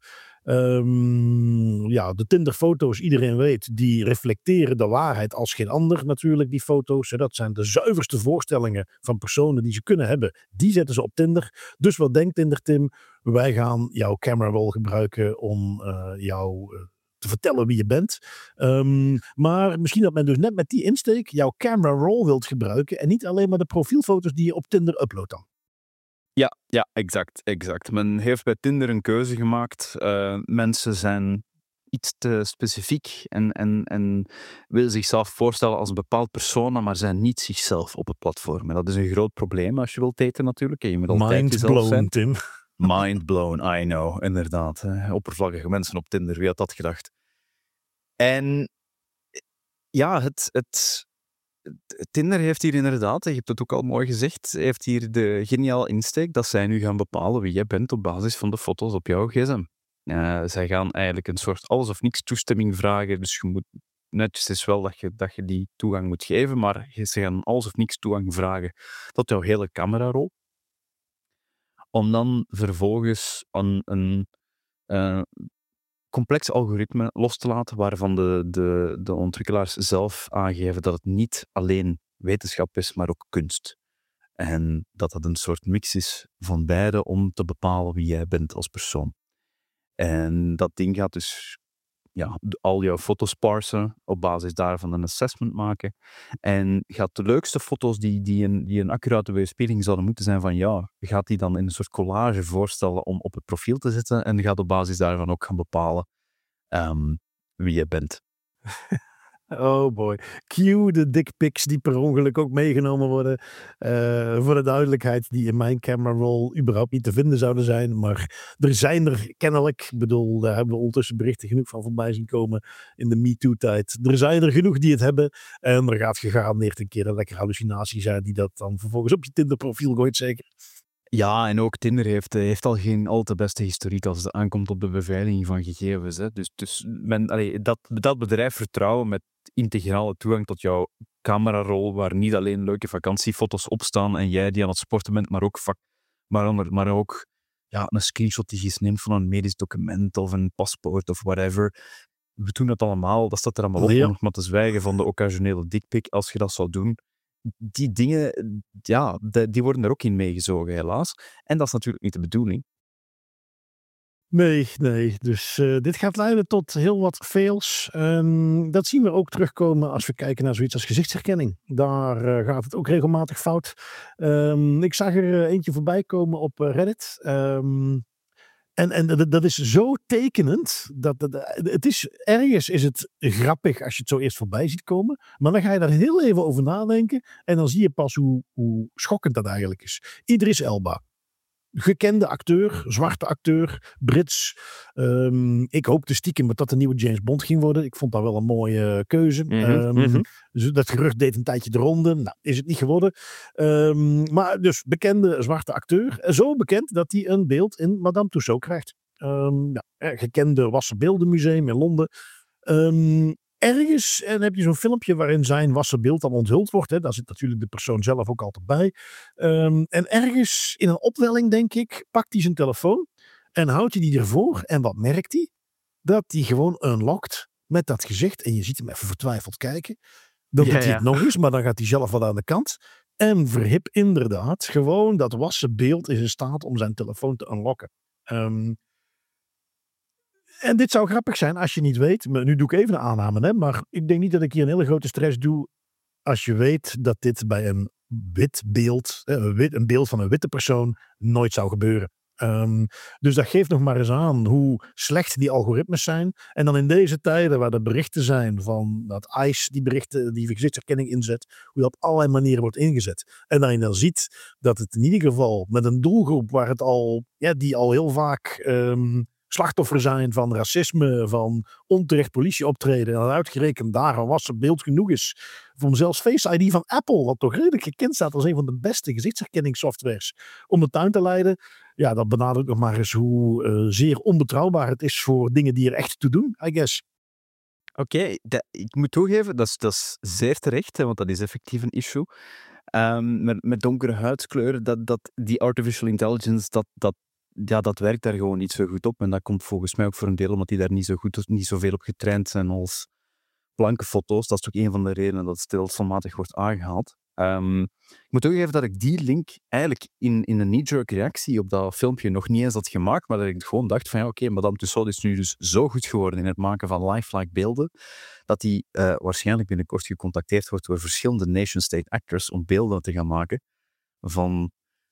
De Tinder-foto's, iedereen weet, die reflecteren de waarheid als geen ander natuurlijk, die foto's. Dat zijn de zuiverste voorstellingen van personen die ze kunnen hebben. Die zetten ze op Tinder. Dus wat denkt Tinder, Tim? Wij gaan jouw camera roll gebruiken om jou te vertellen wie je bent. Maar misschien dat men dus net met die insteek jouw camera roll wilt gebruiken en niet alleen maar de profielfoto's die je op Tinder uploadt dan. Ja, exact. Men heeft bij Tinder een keuze gemaakt. Mensen zijn iets te specifiek en willen zichzelf voorstellen als een bepaald persona, maar zijn niet zichzelf op het platform. En dat is een groot probleem als je wilt daten natuurlijk. En je moet altijd jezelf zijn. Tim. Mind blown, I know, inderdaad. Oppervlakkige mensen op Tinder, wie had dat gedacht? En Ja, Tinder heeft hier inderdaad, je hebt het ook al mooi gezegd, heeft hier de geniale insteek dat zij nu gaan bepalen wie jij bent op basis van de foto's op jouw gsm. Zij gaan eigenlijk een soort alles of niks toestemming vragen, dus je moet netjes is wel dat je die toegang moet geven, maar ze gaan alles of niks toegang vragen tot jouw hele camerarol, om dan vervolgens een complex algoritme los te laten waarvan de ontwikkelaars zelf aangeven dat het niet alleen wetenschap is, maar ook kunst. En dat het een soort mix is van beide om te bepalen wie jij bent als persoon. En dat ding gaat dus al jouw foto's parsen, op basis daarvan een assessment maken. En gaat de leukste foto's die een accurate weerspiegeling zouden moeten zijn van jou, gaat die dan in een soort collage voorstellen om op het profiel te zetten en gaat op basis daarvan ook gaan bepalen wie je bent. Oh boy. Cue de dickpics die per ongeluk ook meegenomen worden. Voor de duidelijkheid, die in mijn camera roll überhaupt niet te vinden zouden zijn. Maar er zijn er kennelijk. Ik bedoel, daar hebben we ondertussen berichten genoeg van voorbij zien komen in de MeToo-tijd. Er zijn er genoeg die het hebben. En er gaat gegarandeerd een keer een lekkere hallucinatie zijn die dat dan vervolgens op je Tinder-profiel gooit, zeker. Ja, en ook Tinder heeft al geen al te beste historiek als het aankomt op de beveiliging van gegevens. Hè. Dus dat bedrijf vertrouwen met integrale toegang tot jouw camerarol, waar niet alleen leuke vakantiefoto's op staan en jij die aan het sporten bent, maar ook een screenshot die je neemt van een medisch document of een paspoort of whatever. We doen dat allemaal, dat staat er allemaal op, om nog maar te zwijgen van de occasionele dickpic, als je dat zou doen. Die dingen, die worden er ook in meegezogen, helaas. En dat is natuurlijk niet de bedoeling. Nee. Dus dit gaat leiden tot heel wat fails. Dat zien we ook terugkomen als we kijken naar zoiets als gezichtsherkenning. Daar gaat het ook regelmatig fout. Ik zag er eentje voorbij komen op Reddit. En dat is zo tekenend. Ergens is het grappig als je het zo eerst voorbij ziet komen. Maar dan ga je daar heel even over nadenken. En dan zie je pas hoe schokkend dat eigenlijk is. Idris Elba. Gekende acteur, zwarte acteur, Brits. Ik hoopte stiekem dat dat de nieuwe James Bond ging worden. Ik vond dat wel een mooie keuze. Dus dat gerucht deed een tijdje de ronde. Nou, is het niet geworden. Maar dus bekende zwarte acteur. Zo bekend dat hij een beeld in Madame Tussauds krijgt. Gekende Wassen Beeldenmuseum in Londen. Ergens en heb je zo'n filmpje waarin zijn wassen beeld dan onthuld wordt. Hè. Daar zit natuurlijk de persoon zelf ook altijd bij. En ergens in een opwelling, denk ik, pakt hij zijn telefoon en houdt hij die ervoor. En wat merkt hij? Dat hij gewoon unlockt met dat gezicht. En je ziet hem even vertwijfeld kijken. Dan doet hij het nog eens, maar dan gaat hij zelf wat aan de kant. En verhip inderdaad gewoon dat wassen beeld is in staat om zijn telefoon te unlocken. En dit zou grappig zijn als je niet weet. Nu doe ik even een aanname, hè, maar ik denk niet dat ik hier een hele grote stress doe als je weet dat dit bij een wit beeld, een beeld van een witte persoon, nooit zou gebeuren. Dus dat geeft nog maar eens aan hoe slecht die algoritmes zijn. En dan in deze tijden waar de berichten zijn van dat ICE die berichten, die gezichtsherkenning inzet, hoe dat op allerlei manieren wordt ingezet. En dat je dan ziet dat het in ieder geval met een doelgroep waar het al, die al heel vaak slachtoffer zijn van racisme, van onterecht politieoptreden. En uitgerekend daar een wassen beeld genoeg is voor zelfs Face ID van Apple, wat toch redelijk gekend staat als een van de beste gezichtsherkenningssoftwares om de tuin te leiden. Ja, dat benadrukt nog maar eens hoe zeer onbetrouwbaar het is voor dingen die er echt toe doen, I guess. Oké, ik moet toegeven, dat is zeer terecht, hè, want dat is effectief een issue. Met donkere huidskleuren, die artificial intelligence, dat werkt daar gewoon niet zo goed op. En dat komt volgens mij ook voor een deel omdat die daar niet zoveel op getraind zijn als blanke foto's. Dat is ook een van de redenen dat het stelselmatig wordt aangehaald. Ik moet toegeven dat ik die link eigenlijk in een knee-jerk reactie op dat filmpje nog niet eens had gemaakt, maar dat ik gewoon dacht van oké, Madame Tussauds is nu dus zo goed geworden in het maken van lifelike beelden, dat die waarschijnlijk binnenkort gecontacteerd wordt door verschillende nation-state actors om beelden te gaan maken van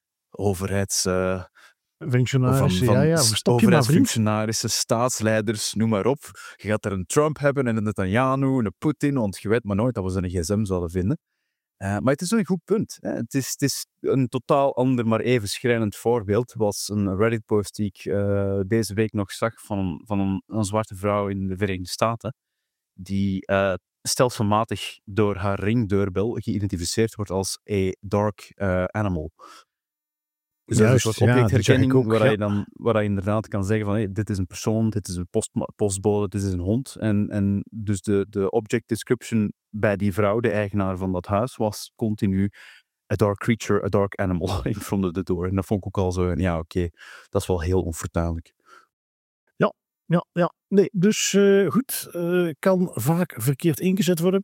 overheidsfunctionarissen, staatsleiders, noem maar op. Je gaat er een Trump hebben en een Netanyahu, een Poetin, want je weet maar nooit dat we ze een gsm zouden vinden. Maar het is een goed punt. Hè. Het is een totaal ander, maar even schrijnend voorbeeld. Was een Reddit-post die ik deze week nog zag van een zwarte vrouw in de Verenigde Staten, die stelselmatig door haar ringdeurbel geïdentificeerd wordt als a dark animal. Dus dat is een soort objectherkenning waar je inderdaad kan zeggen van hey, dit is een persoon, dit is een postbode, dit is een hond. En dus de object description bij die vrouw, de eigenaar van dat huis, was continu a dark creature, a dark animal in front of the door. En dat vond ik ook al zo, oké, dat is wel heel onfortuinlijk. Ja. Nee, dus goed. Kan vaak verkeerd ingezet worden.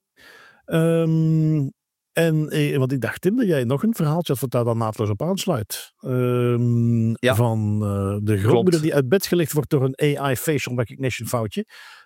Want ik dacht, Tim, dat jij nog een verhaaltje had wat daar dan naadloos op aansluit. Van de grootmoeder die uit bed gelegd wordt door een AI facial recognition foutje.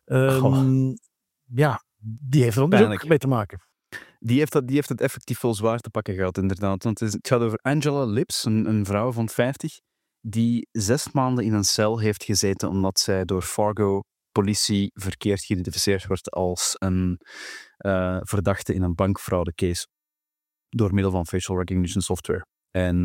Ja, die heeft er dan dus ook mee te maken. Die heeft het effectief wel zwaar te pakken gehad, inderdaad. Want het gaat over Angela Lips, een vrouw van 50, die 6 maanden in een cel heeft gezeten omdat zij door Fargo politie verkeerd geïdentificeerd wordt als een verdachte in een bankfraudecase door middel van facial recognition software. En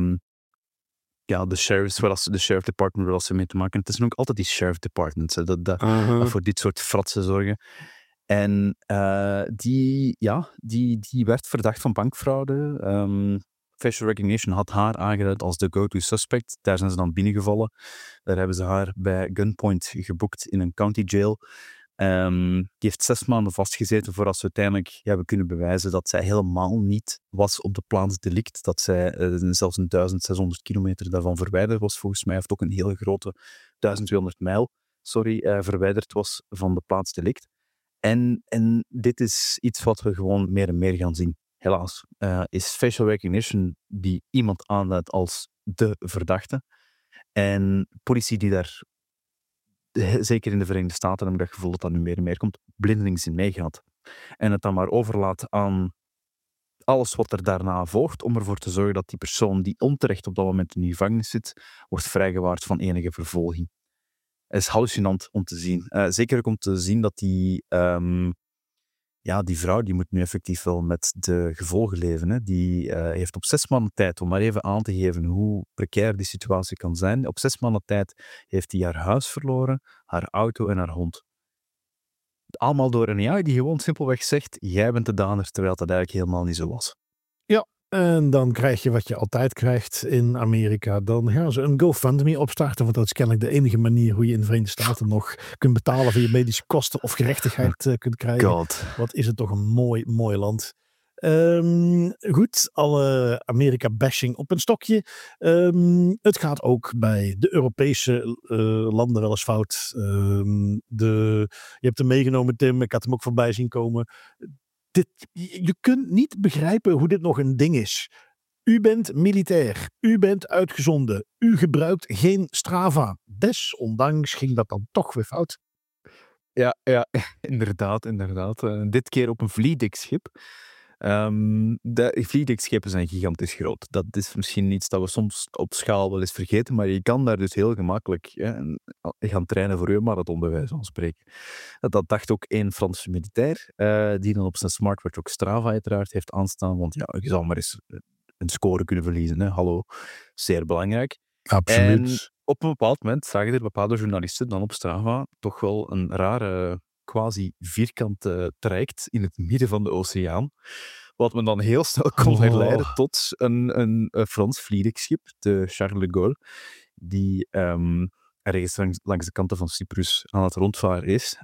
de sheriff department wil ze mee te maken. Het zijn ook altijd die sheriff departments dat voor dit soort fratsen zorgen. En die werd verdacht van bankfraude. Facial recognition had haar aangeduid als de go-to suspect. Daar zijn ze dan binnengevallen. Daar hebben ze haar bij gunpoint geboekt in een county jail. Die heeft 6 maanden vastgezeten voordat ze uiteindelijk hebben kunnen bewijzen dat zij helemaal niet was op de plaats delict. Dat zij zelfs 1600 kilometer daarvan verwijderd was, volgens mij. Of ook een hele grote 1200 mijl, verwijderd was van de plaats delict. En dit is iets wat we gewoon meer en meer gaan zien. Helaas is facial recognition die iemand aanduidt als de verdachte. En politie die daar, zeker in de Verenigde Staten, heb ik dat gevoel dat dat nu meer en meer komt, blindelings in meegaat. En het dan maar overlaat aan alles wat er daarna volgt, om ervoor te zorgen dat die persoon die onterecht op dat moment in de gevangenis zit, wordt vrijgewaard van enige vervolging. Het is hallucinant om te zien. Zeker ook om te zien dat die vrouw, die moet nu effectief wel met de gevolgen leven. Hè. Die heeft op 6 maanden tijd, om maar even aan te geven hoe precair die situatie kan zijn, op 6 maanden tijd heeft hij haar huis verloren, haar auto en haar hond. Allemaal door een AI die gewoon simpelweg zegt, jij bent de dader, terwijl dat eigenlijk helemaal niet zo was. Ja, en dan krijg je wat je altijd krijgt in Amerika. Dan gaan ze een GoFundMe opstarten, want dat is kennelijk de enige manier hoe je in de Verenigde Staten nog kunt betalen voor je medische kosten of gerechtigheid kunt krijgen. God. Wat is het toch een mooi land. Goed, alle Amerika-bashing op een stokje. Het gaat ook bij de Europese landen wel eens fout. Je hebt hem meegenomen, Tim. Ik had hem ook voorbij zien komen. Je kunt niet begrijpen hoe dit nog een ding is. U bent militair. U bent uitgezonden. U gebruikt geen Strava. Desondanks ging dat dan toch weer fout. Ja, inderdaad. Dit keer op een vliedekschip. De vliedekschepen zijn gigantisch groot. Dat is misschien iets dat we soms op schaal wel eens vergeten, maar je kan daar dus heel gemakkelijk gaan trainen voor je marathon, bij wijze van spreken. Dat dacht ook één Franse militair, die dan op zijn smartwatch ook Strava uiteraard heeft aanstaan, want ja, je zal maar eens een score kunnen verliezen. Hè? Hallo, zeer belangrijk. Absoluut. En op een bepaald moment zagen er bepaalde journalisten dan op Strava toch wel een rare, quasi vierkante traject in het midden van de oceaan. Wat men dan heel snel kon herleiden tot een Frans vliegdekschip, de Charles de Gaulle, die ergens langs de kanten van Cyprus aan het rondvaren is.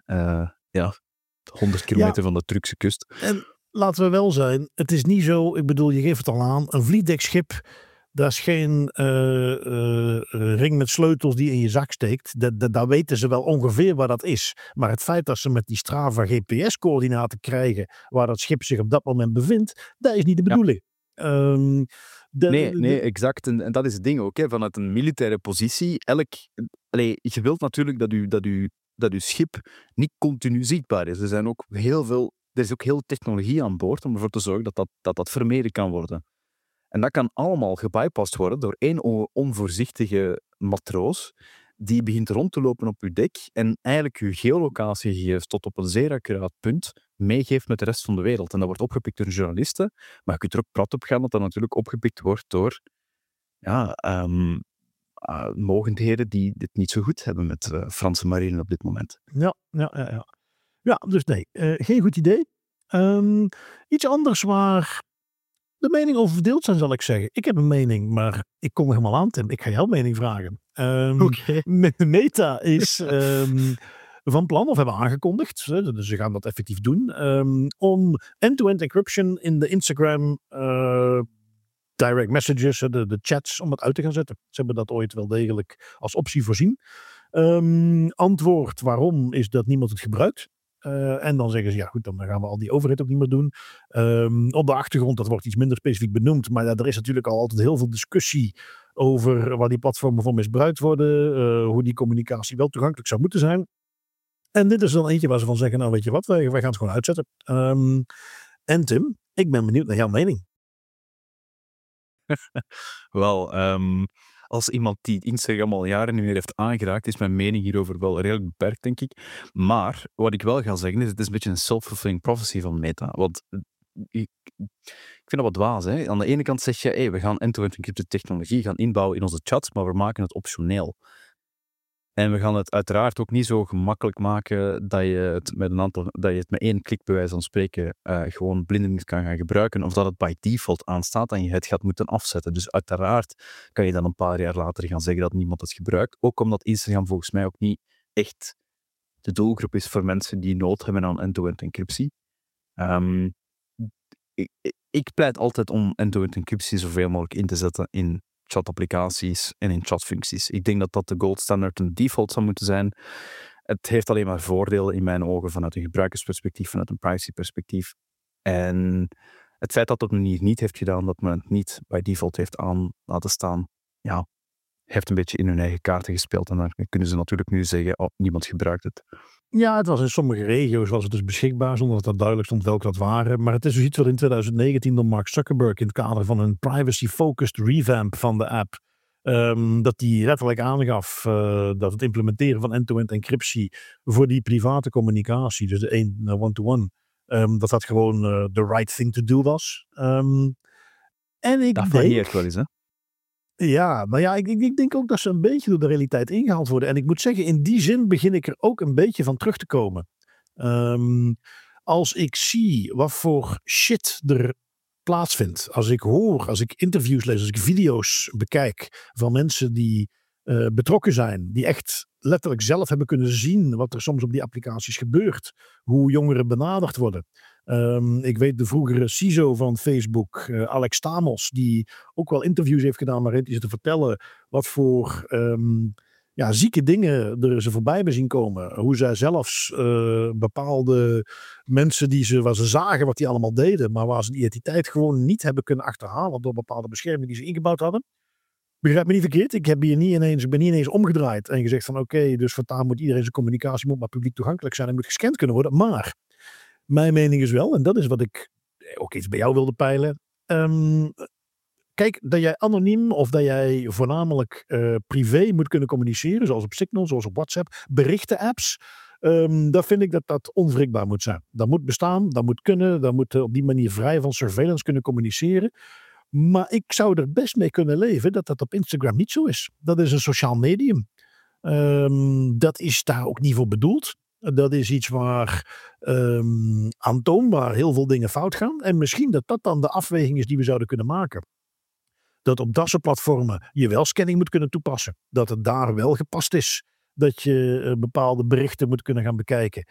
100 kilometer van de Turkse kust. En laten we wel zijn, het is niet zo, ik bedoel, je geeft het al aan, een vliegdekschip, dat is geen ring met sleutels die in je zak steekt. Daar weten ze wel ongeveer waar dat is. Maar het feit dat ze met die Strava GPS-coördinaten krijgen waar dat schip zich op dat moment bevindt, dat is niet de bedoeling. Nee, exact. En dat is het ding ook. Hè. Vanuit een militaire positie, je wilt natuurlijk dat uw schip niet continu zichtbaar is. Er is ook heel technologie aan boord om ervoor te zorgen dat vermeden kan worden. En dat kan allemaal gebypast worden door één onvoorzichtige matroos die begint rond te lopen op uw dek en eigenlijk uw geolocatiegegevens tot op een zeer accuraat punt meegeeft met de rest van de wereld. En dat wordt opgepikt door journalisten, maar je kunt er ook prat op gaan dat dat natuurlijk opgepikt wordt door mogendheden die dit niet zo goed hebben met Franse marine op dit moment. Ja, dus nee, geen goed idee. Iets anders waar de meningen over verdeeld zijn, zal ik zeggen. Ik heb een mening, maar ik kom er helemaal aan, Tim. Ik ga jouw mening vragen. Oké. Meta is van plan, of hebben aangekondigd, dus ze gaan dat effectief doen, om end-to-end encryption in de Instagram direct messages, de chats, om het uit te gaan zetten. Ze hebben dat ooit wel degelijk als optie voorzien. Antwoord waarom is dat niemand het gebruikt. En dan zeggen ze, ja goed, dan gaan we al die overheid ook niet meer doen. Op de achtergrond, dat wordt iets minder specifiek benoemd, maar ja, er is natuurlijk al altijd heel veel discussie over waar die platformen voor misbruikt worden, hoe die communicatie wel toegankelijk zou moeten zijn. En dit is dan eentje waar ze van zeggen, nou weet je wat, wij gaan het gewoon uitzetten. En Tim, ik ben benieuwd naar jouw mening. Wel, als iemand die Instagram al jaren niet meer heeft aangeraakt, is mijn mening hierover wel redelijk beperkt, denk ik. Maar wat ik wel ga zeggen is, het is een beetje een self-fulfilling prophecy van Meta. Want ik vind dat wat dwaas. Hè? Aan de ene kant zeg je, hey, we gaan end-to-end encrypted technologie gaan inbouwen in onze chats, maar we maken het optioneel. En we gaan het uiteraard ook niet zo gemakkelijk maken dat je het met één klik bij wijze van spreken gewoon blindelings kan gaan gebruiken, of dat het by default aanstaat en je het gaat moeten afzetten. Dus uiteraard kan je dan een paar jaar later gaan zeggen dat niemand het gebruikt. Ook omdat Instagram volgens mij ook niet echt de doelgroep is voor mensen die nood hebben aan end-to-end encryptie. Ik pleit altijd om end-to-end encryptie zoveel mogelijk in te zetten in chatapplicaties en in chatfuncties. Ik denk dat dat de gold standard en default zou moeten zijn. Het heeft alleen maar voordelen in mijn ogen vanuit een gebruikersperspectief, vanuit een privacyperspectief. En het feit dat het nu niet heeft gedaan, dat men het niet bij default heeft aan laten staan, ja, heeft een beetje in hun eigen kaarten gespeeld. En dan kunnen ze natuurlijk nu zeggen, oh, niemand gebruikt het. Ja, het was in sommige regio's was het dus beschikbaar, zonder dat dat duidelijk stond welke dat waren. Maar het is dus iets wat in 2019 door Mark Zuckerberg in het kader van een privacy-focused revamp van de app, dat die letterlijk aangaf dat het implementeren van end-to-end encryptie voor die private communicatie, dus de one-to-one, dat gewoon the right thing to do was. En ik dat denk... varieert wel eens, hè? Ja, maar ja, ik denk ook dat ze een beetje door de realiteit ingehaald worden. En ik moet zeggen, in die zin begin ik er ook een beetje van terug te komen. Als ik zie wat voor shit er plaatsvindt. Als ik hoor, als ik interviews lees, als ik video's bekijk van mensen die betrokken zijn. Die echt letterlijk zelf hebben kunnen zien wat er soms op die applicaties gebeurt. Hoe jongeren benaderd worden. Ik weet de vroegere CISO van Facebook, Alex Stamos, die ook wel interviews heeft gedaan waarin hij ze te vertellen wat voor zieke dingen er ze voorbij hebben zien komen. Hoe zij zelfs bepaalde mensen waar ze zagen wat die allemaal deden, maar waar ze die identiteit gewoon niet hebben kunnen achterhalen door bepaalde beschermingen die ze ingebouwd hadden. Begrijp me niet verkeerd, ik ben niet ineens omgedraaid en gezegd van oké, dus voortaan moet iedereen zijn communicatie moet maar publiek toegankelijk zijn en moet gescand kunnen worden, maar mijn mening is wel, en dat is wat ik ook eens bij jou wilde peilen. Kijk, dat jij anoniem of dat jij voornamelijk privé moet kunnen communiceren, zoals op Signal, zoals op WhatsApp, berichten-apps. Dan vind ik dat onwrikbaar moet zijn. Dat moet bestaan, dat moet kunnen, dat moet op die manier vrij van surveillance kunnen communiceren. Maar ik zou er best mee kunnen leven dat op Instagram niet zo is. Dat is een sociaal medium. Dat is daar ook niet voor bedoeld. Dat is iets waar aantoonbaar heel veel dingen fout gaan. En misschien dat dan de afweging is die we zouden kunnen maken. Dat op dat soort platformen je wel scanning moet kunnen toepassen. Dat het daar wel gepast is. Dat je bepaalde berichten moet kunnen gaan bekijken.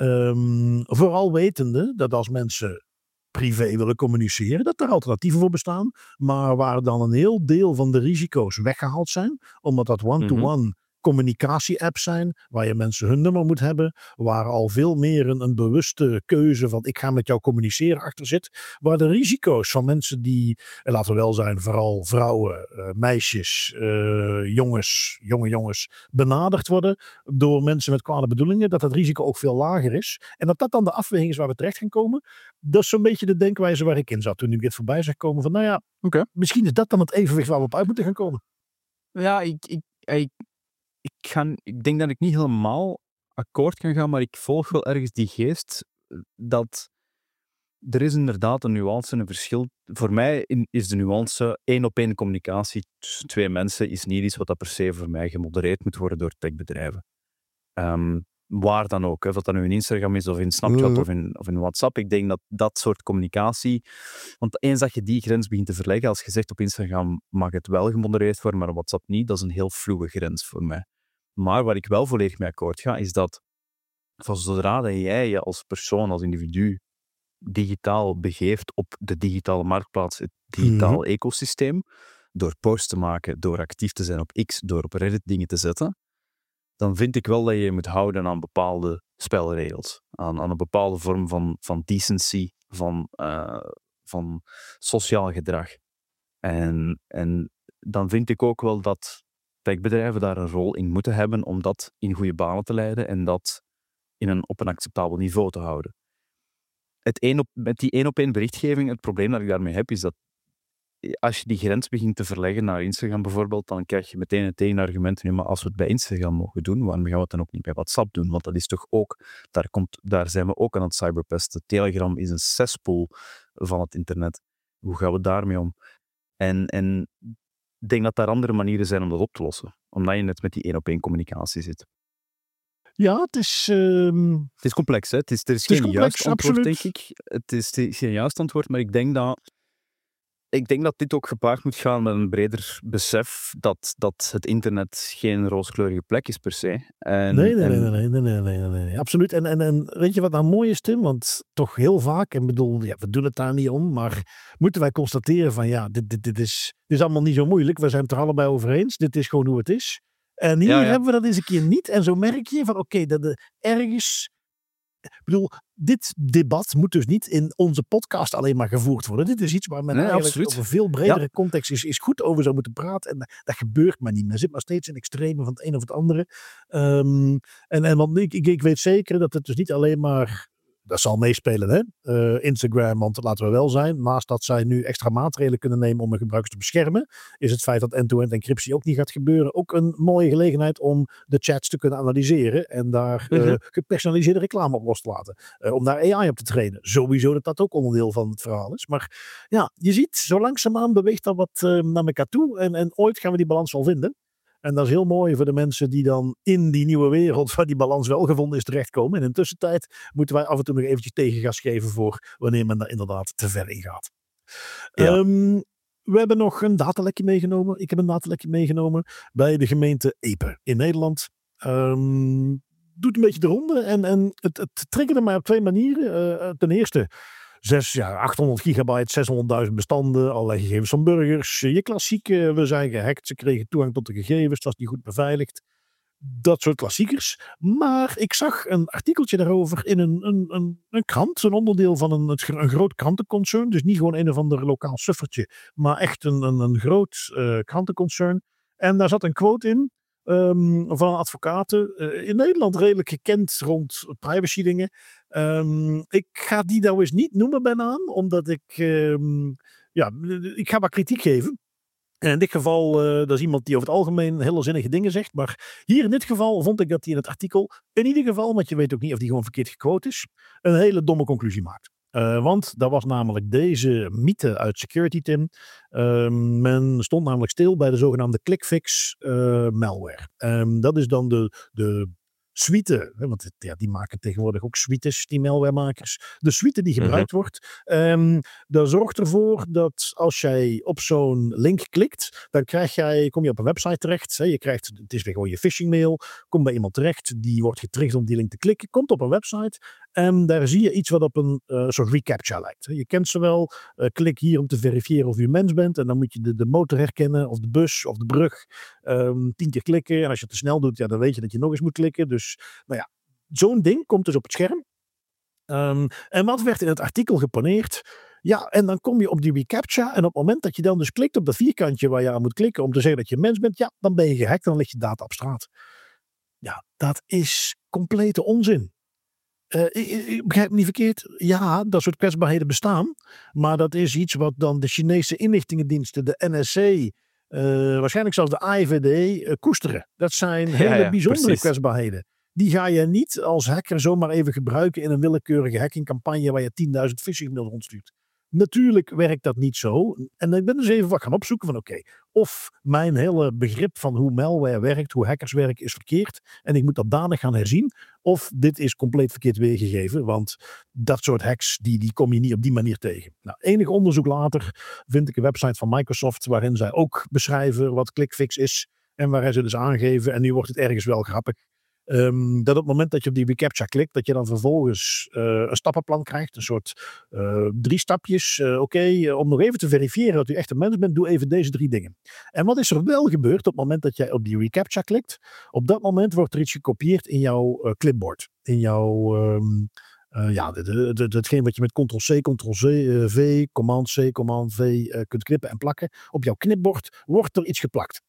Vooral wetende dat als mensen privé willen communiceren, dat er alternatieven voor bestaan. Maar waar dan een heel deel van de risico's weggehaald zijn. Omdat dat one-to-one communicatie-apps zijn, waar je mensen hun nummer moet hebben, waar al veel meer een bewuste keuze van ik ga met jou communiceren achter zit, waar de risico's van mensen die, laten we wel zijn, vooral vrouwen, meisjes, jonge jongens, benaderd worden door mensen met kwade bedoelingen, dat het risico ook veel lager is. En dat dan de afweging is waar we terecht gaan komen. Dat is zo'n beetje de denkwijze waar ik in zat toen ik dit voorbij zag komen van, nou ja, misschien is dat dan het evenwicht waar we op uit moeten gaan komen. Ja, ik denk dat ik niet helemaal akkoord kan gaan, maar ik volg wel ergens die geest dat er is inderdaad een nuance en een verschil. Voor mij is de nuance 1-op-1 communicatie tussen twee mensen is niet iets wat dat per se voor mij gemodereerd moet worden door techbedrijven. waar dan ook. Of dat nu in Instagram is, of in Snapchat, of in WhatsApp. Ik denk dat soort communicatie... Want eens dat je die grens begint te verleggen, als je zegt op Instagram mag het wel gemodereerd worden, maar op WhatsApp niet, dat is een heel fluwe grens voor mij. Maar waar ik wel volledig mee akkoord ga, is dat van zodra dat jij je als persoon, als individu, digitaal begeeft op de digitale marktplaats, het digitaal ecosysteem, door posts te maken, door actief te zijn op X, door op Reddit dingen te zetten, dan vind ik wel dat je moet houden aan bepaalde spelregels. Aan een bepaalde vorm van decency, van sociaal gedrag. En dan vind ik ook wel dat techbedrijven daar een rol in moeten hebben om dat in goede banen te leiden en dat op een acceptabel niveau te houden. Met die 1-op-1 berichtgeving, het probleem dat ik daarmee heb, is dat als je die grens begint te verleggen naar Instagram bijvoorbeeld, dan krijg je meteen het tegenargument, maar als we het bij Instagram mogen doen, waarom gaan we het dan ook niet bij WhatsApp doen? Want dat is toch ook, daar zijn we ook aan het cyberpesten. Telegram is een cesspool van het internet. Hoe gaan we daarmee om? En ik denk dat er andere manieren zijn om dat op te lossen. Omdat je net met die 1-op-1 communicatie zit. Ja, het is... Het is complex, hè? Er is geen complex, juist antwoord, absoluut. denk ik. Het is geen juist antwoord, maar ik denk dat dit ook gepaard moet gaan met een breder besef dat het internet geen rooskleurige plek is per se. Nee, absoluut. En weet je wat nou mooi is, Tim? Want toch heel vaak, en bedoel, ja, we doen het daar niet om, maar moeten wij constateren van ja, dit is allemaal niet zo moeilijk. We zijn het er allebei over eens. Dit is gewoon hoe het is. En hier hebben we dat eens een keer niet. En zo merk je van oké, dat ergens... Ik bedoel, dit debat moet dus niet in onze podcast alleen maar gevoerd worden. Dit is iets waar men eigenlijk absoluut. over veel bredere context is goed over zou moeten praten. En dat gebeurt maar niet. Men zit maar steeds in extreme van het een of het andere. Want ik weet zeker dat het dus niet alleen maar... Dat zal meespelen, hè? Instagram, want laten we wel zijn, naast dat zij nu extra maatregelen kunnen nemen om hun gebruikers te beschermen, is het feit dat end-to-end encryptie ook niet gaat gebeuren ook een mooie gelegenheid om de chats te kunnen analyseren en daar gepersonaliseerde reclame op los te laten. Om daar AI op te trainen. Sowieso dat ook onderdeel van het verhaal is. Maar ja, je ziet, zo langzaamaan beweegt dat wat naar elkaar toe en ooit gaan we die balans wel vinden. En dat is heel mooi voor de mensen die dan in die nieuwe wereld waar die balans wel gevonden is terechtkomen. En in de tussentijd moeten wij af en toe nog eventjes tegengas geven voor wanneer men daar inderdaad te ver in gaat. Ja. We hebben nog een datalekje meegenomen. Ik heb een datalekje meegenomen bij de gemeente Epe in Nederland. Doet een beetje de ronde en het triggerde mij op twee manieren. Ten eerste... 800 gigabyte, 600.000 bestanden, allerlei gegevens van burgers. Je klassieke, we zijn gehackt, ze kregen toegang tot de gegevens, het was niet goed beveiligd. Dat soort klassiekers. Maar ik zag een artikeltje daarover in een krant, een onderdeel van een groot krantenconcern. Dus niet gewoon een of ander lokaal suffertje, maar echt een groot krantenconcern. En daar zat een quote in. Van advocaten. In Nederland redelijk gekend rond privacy dingen. Ik ga die nou eens niet noemen bij naam. Omdat ik ga maar kritiek geven. En in dit geval, dat is iemand die over het algemeen hele zinnige dingen zegt. Maar hier in dit geval vond ik dat hij in het artikel, in ieder geval, want je weet ook niet of die gewoon verkeerd gequote is, een hele domme conclusie maakt. Want daar was namelijk deze mythe uit security, Tim. Men stond namelijk stil bij de zogenaamde clickfix malware. Dat is dan de suite, want die maken tegenwoordig ook suites, die malwaremakers. De suite die gebruikt wordt, dat zorgt ervoor dat als jij op zo'n link klikt, dan kom je op een website terecht. Het is weer gewoon je phishing mail, komt bij iemand terecht, die wordt getriggerd om die link te klikken, komt op een website en daar zie je iets wat op een soort reCAPTCHA lijkt. Je kent ze wel, klik hier om te verifiëren of je een mens bent en dan moet je de motor herkennen of de bus of de brug 10 keer klikken en als je het te snel doet, dan weet je dat je nog eens moet klikken. Dus zo'n ding komt dus op het scherm. En wat werd in het artikel geponeerd? Ja, en dan kom je op die reCAPTCHA en op het moment dat je dan dus klikt op dat vierkantje waar je aan moet klikken om te zeggen dat je een mens bent, ja, dan ben je gehackt en dan ligt je data op straat. Ja, dat is complete onzin. Ik begrijp me niet verkeerd. Ja, dat soort kwetsbaarheden bestaan. Maar dat is iets wat dan de Chinese inlichtingendiensten, de NSC, waarschijnlijk zelfs de AIVD koesteren. Dat zijn hele bijzondere kwetsbaarheden. Die ga je niet als hacker zomaar even gebruiken in een willekeurige hackingcampagne waar je 10.000 phishing mails rondstuurt. Natuurlijk werkt dat niet zo. En ik ben dus even wat gaan opzoeken van oké, of mijn hele begrip van hoe malware werkt, hoe hackers werken is verkeerd en ik moet dat danig gaan herzien. Of dit is compleet verkeerd weergegeven, want dat soort hacks die kom je niet op die manier tegen. Nou, enig onderzoek later vind ik een website van Microsoft waarin zij ook beschrijven wat ClickFix is en waarin ze dus aangeven, en nu wordt het ergens wel grappig, dat op het moment dat je op die reCAPTCHA klikt, dat je dan vervolgens een stappenplan krijgt. Een soort 3 stapjes. Om nog even te verifiëren dat u echt een mens bent, doe even deze 3 dingen. En wat is er wel gebeurd op het moment dat jij op die reCAPTCHA klikt? Op dat moment wordt er iets gekopieerd in jouw clipboard. In jouw... hetgeen wat je met Ctrl-C, Ctrl-V, Command-C, Command-V kunt knippen en plakken. Op jouw knipbord wordt er iets geplakt.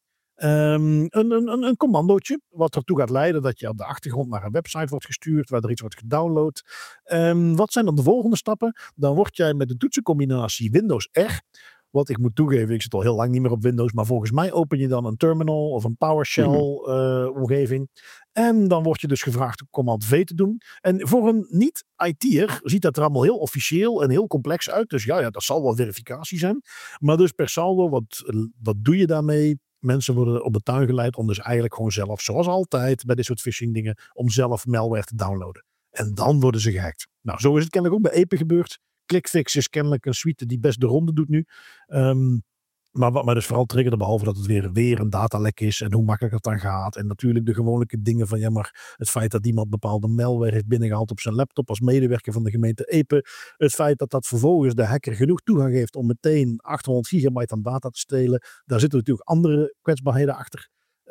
Een commandootje, wat ertoe gaat leiden dat je op de achtergrond naar een website wordt gestuurd, waar er iets wordt gedownload. Wat zijn dan de volgende stappen? Dan word jij met de toetsencombinatie Windows R, wat ik moet toegeven, ik zit al heel lang niet meer op Windows, maar volgens mij open je dan een terminal of een PowerShell omgeving. En dan word je dus gevraagd om Command V te doen. En voor een niet-IT'er ziet dat er allemaal heel officieel en heel complex uit. Dus ja, dat zal wel verificatie zijn. Maar dus per saldo, wat doe je daarmee? Mensen worden op de tuin geleid om dus eigenlijk gewoon zelf, zoals altijd bij dit soort phishing dingen, om zelf malware te downloaden. En dan worden ze gehackt. Nou, zo is het kennelijk ook bij Epe gebeurd. ClickFix is kennelijk een suite die best de ronde doet nu. Maar wat mij dus vooral triggerde, behalve dat het weer een datalek is en hoe makkelijk het dan gaat. En natuurlijk de gewone dingen van, ja, maar het feit dat iemand bepaalde malware heeft binnengehaald op zijn laptop als medewerker van de gemeente Epe. Het feit dat vervolgens de hacker genoeg toegang heeft om meteen 800 gigabyte aan data te stelen. Daar zitten natuurlijk andere kwetsbaarheden achter.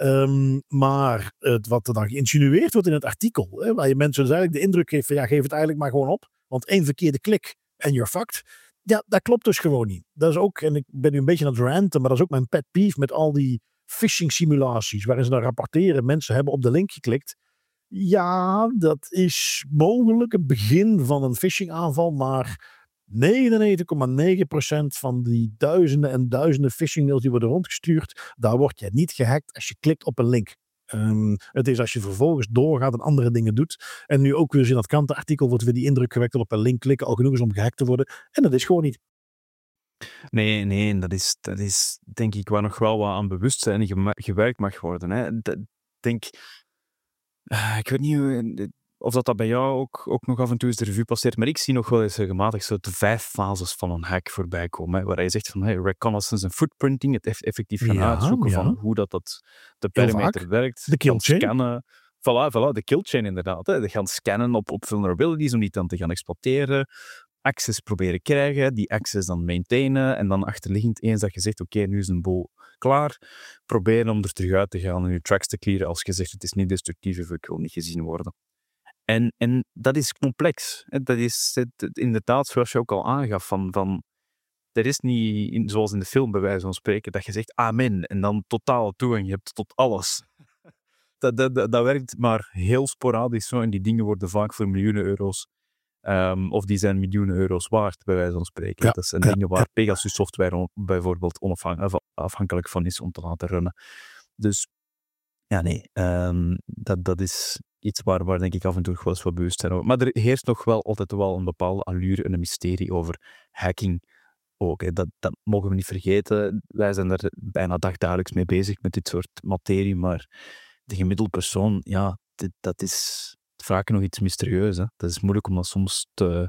Maar wat er dan geïnsinueerd wordt in het artikel, waar je mensen dus eigenlijk de indruk geeft van, ja, geef het eigenlijk maar gewoon op. Want 1 verkeerde klik en you're fucked. Ja, dat klopt dus gewoon niet. Dat is ook, en ik ben nu een beetje aan het ranten, maar dat is ook mijn pet peeve met al die phishing simulaties, waarin ze dan rapporteren, mensen hebben op de link geklikt. Ja, dat is mogelijk het begin van een phishing aanval, maar 99,9% van die duizenden en duizenden phishing mails die worden rondgestuurd, daar word je niet gehackt als je klikt op een link. Het is als je vervolgens doorgaat en andere dingen doet. En nu ook weer in dat krantenartikel wordt weer die indruk gewekt dat op een link klikken al genoeg is om gehackt te worden. En dat is gewoon niet. Nee, dat is denk ik waar nog wel wat aan bewustzijn gewerkt mag worden. Hè. Ik weet niet of dat bij jou ook nog af en toe eens de revue passeert, maar ik zie nog wel eens regelmatig zo de 5 fases van een hack voorbij komen, hè, waar je zegt van reconnaissance en footprinting, het effectief gaan uitzoeken van hoe dat de perimeter werkt. De killchain. Scannen. Voilà, de killchain inderdaad. Hè. Gaan scannen op vulnerabilities om die dan te gaan exploiteren. Access proberen krijgen, die access dan maintainen en dan achterliggend eens dat je zegt oké, nu is een boel klaar, proberen om er terug uit te gaan en je tracks te clearen als je zegt het is niet destructief of ik wil niet gezien worden. En dat is complex. Dat is inderdaad, zoals je ook al aangaf, van er is niet, zoals in de film bij wijze van spreken, dat je zegt amen en dan totale toegang hebt tot alles. Dat werkt maar heel sporadisch zo en die dingen worden vaak voor miljoenen euro's of die zijn miljoenen euro's waard, bij wijze van spreken. Ja, dat zijn dingen waar Pegasus software bijvoorbeeld afhankelijk van is om te laten runnen. Dus ja, nee, dat is iets waar denk ik af en toe wel eens wat bewustzijn over. Maar er heerst nog wel altijd wel een bepaalde allure en een mysterie over hacking ook. Hè. Dat mogen we niet vergeten. Wij zijn er bijna dagdagelijks mee bezig met dit soort materie, maar de gemiddelde persoon, ja, dat is vaak nog iets mysterieus. Hè. Dat is moeilijk om dat soms te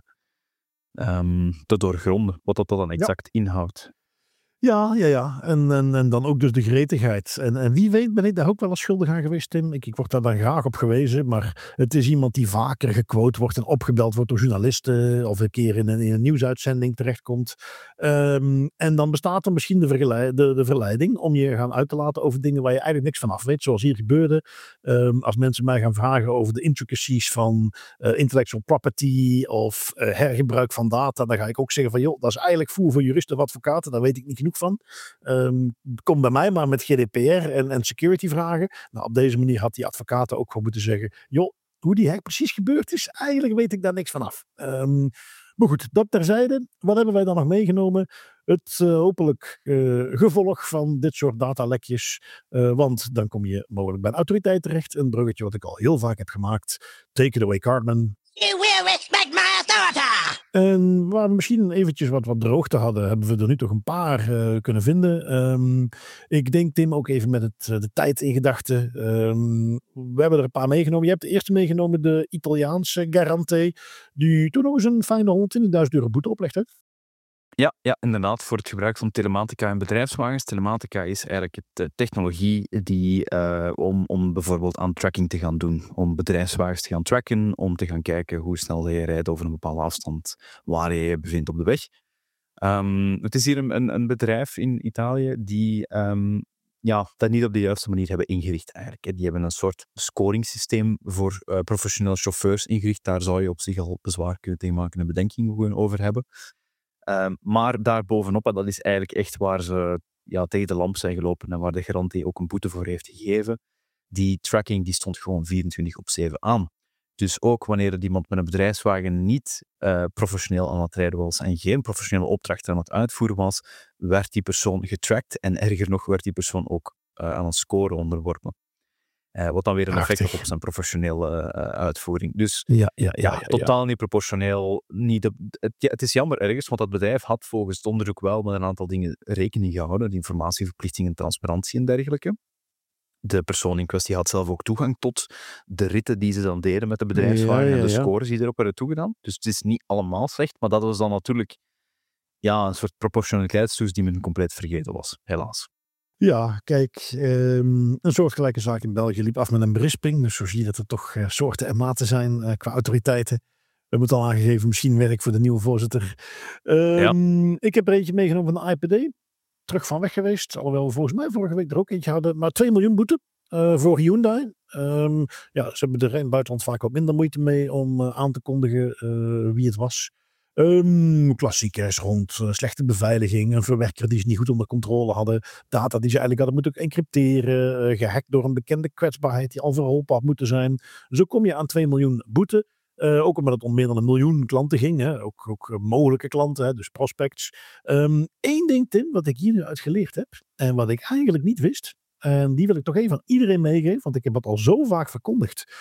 doorgronden, wat dat dan exact inhoudt. Ja. En dan ook dus de gretigheid. En wie weet ben ik daar ook wel eens schuldig aan geweest, Tim. Ik word daar dan graag op gewezen, maar het is iemand die vaker gequote wordt en opgebeld wordt door journalisten of een keer in een nieuwsuitzending terechtkomt. En dan bestaat er misschien de verleiding om je gaan uit te laten over dingen waar je eigenlijk niks van af weet, zoals hier gebeurde. Als mensen mij gaan vragen over de intricacies van intellectual property of hergebruik van data, dan ga ik ook zeggen van joh, dat is eigenlijk voer voor juristen of advocaten, daar weet ik niet genoeg van. Kom bij mij maar met GDPR en security vragen. Nou, op deze manier had die advocaten ook gewoon moeten zeggen, joh, hoe die hack precies gebeurd is, eigenlijk weet ik daar niks van af. Maar goed, dat terzijde. Wat hebben wij dan nog meegenomen? Het hopelijk gevolg van dit soort datalekjes. Want dan kom je mogelijk bij een autoriteit terecht. Een bruggetje wat ik al heel vaak heb gemaakt. Take it away, Cartman. You will respect my authority! En waar we misschien eventjes wat droogte hadden, hebben we er nu toch een paar kunnen vinden. Ik denk, Tim, ook even met de tijd in gedachten. We hebben er een paar meegenomen. Je hebt de eerste meegenomen, de Italiaanse Garante, die toen nog eens een fijne €120.000 boete oplegt, hè? Ja, inderdaad, voor het gebruik van telematica in bedrijfswagens. Telematica is eigenlijk de technologie die om bijvoorbeeld aan tracking te gaan doen. Om bedrijfswagens te gaan tracken, om te gaan kijken hoe snel je rijdt over een bepaalde afstand, waar je je bevindt op de weg. Het is hier een bedrijf in Italië die dat niet op de juiste manier hebben ingericht eigenlijk. Hè. Die hebben een soort scoringssysteem voor professionele chauffeurs ingericht. Daar zou je op zich al bezwaar kunnen tegen maken en bedenkingen over hebben. Maar daarbovenop, en dat is eigenlijk echt waar ze tegen de lamp zijn gelopen en waar de garantie ook een boete voor heeft gegeven. Die tracking die stond gewoon 24/7 aan. Dus ook wanneer iemand met een bedrijfswagen niet professioneel aan het rijden was en geen professionele opdracht aan het uitvoeren was, werd die persoon getracked en erger nog werd die persoon ook aan een score onderworpen. Wat dan weer een effect had op zijn professionele uitvoering. Dus totaal niet proportioneel. Het is jammer ergens, want dat bedrijf had volgens het onderzoek wel met een aantal dingen rekening gehouden. Informatieverplichtingen, transparantie en dergelijke. De persoon in kwestie had zelf ook toegang tot de ritten die ze dan deden met de bedrijfswagen en de scores die erop werden toegedaan. Dus het is niet allemaal slecht, maar dat was dan natuurlijk een soort proportionaliteitstoets die men compleet vergeten was, helaas. Ja, kijk, een soortgelijke zaak in België liep af met een berisping. Dus zo zie je dat er toch soorten en maten zijn qua autoriteiten. We hebben het al aangegeven, misschien werk voor de nieuwe voorzitter. Ik heb er eentje meegenomen van de IPD. Terug van weg geweest. Alhoewel we volgens mij vorige week er ook eentje hadden. Maar 2 miljoen boete voor Hyundai. Ze hebben er in het buitenland vaak wat minder moeite mee om aan te kondigen wie het was. Klassiekers rond slechte beveiliging, een verwerker die ze niet goed onder controle hadden, data die ze eigenlijk hadden moeten encrypteren, gehackt door een bekende kwetsbaarheid die al verholpen had moeten zijn. Zo kom je aan 2 miljoen boete. Ook omdat het om meer dan 1 miljoen klanten ging. Hè? Ook mogelijke klanten, hè? Dus prospects. Eén ding, Tim, wat ik hier nu uit geleerd heb en wat ik eigenlijk niet wist. En die wil ik toch even aan iedereen meegeven, want ik heb het al zo vaak verkondigd.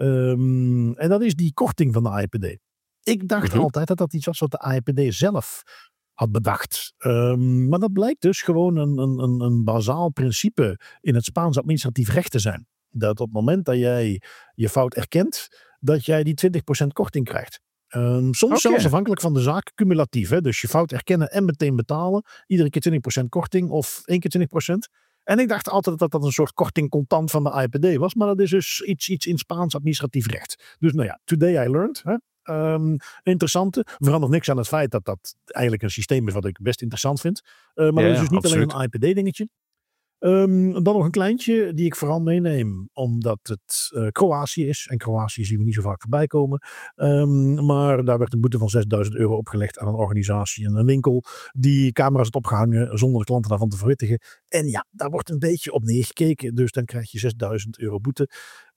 En dat is die korting van de AIPD. Ik dacht altijd dat dat iets was wat de AIPD zelf had bedacht. Maar dat blijkt dus gewoon een bazaal principe in het Spaans administratief recht te zijn. Dat op het moment dat jij je fout erkent, dat jij die 20% korting krijgt. Soms zelfs afhankelijk van de zaak cumulatief. Hè? Dus je fout erkennen en meteen betalen. Iedere keer 20% korting of 1 keer 20%. En ik dacht altijd dat dat een soort korting contant van de AIPD was. Maar dat is dus iets in Spaans administratief recht. Dus today I learned. Hè? Interessante. Verandert niks aan het feit dat dat eigenlijk een systeem is wat ik best interessant vind. Maar dat is dus niet alleen een AIPD dingetje. Dan nog een kleintje die ik vooral meeneem. Omdat het Kroatië is. En Kroatië zien we niet zo vaak voorbij komen. Maar daar werd een boete van €6.000 opgelegd aan een organisatie en een winkel. Die camera's had opgehangen zonder de klanten daarvan te verwittigen. En daar wordt een beetje op neergekeken. Dus dan krijg je €6.000 boete.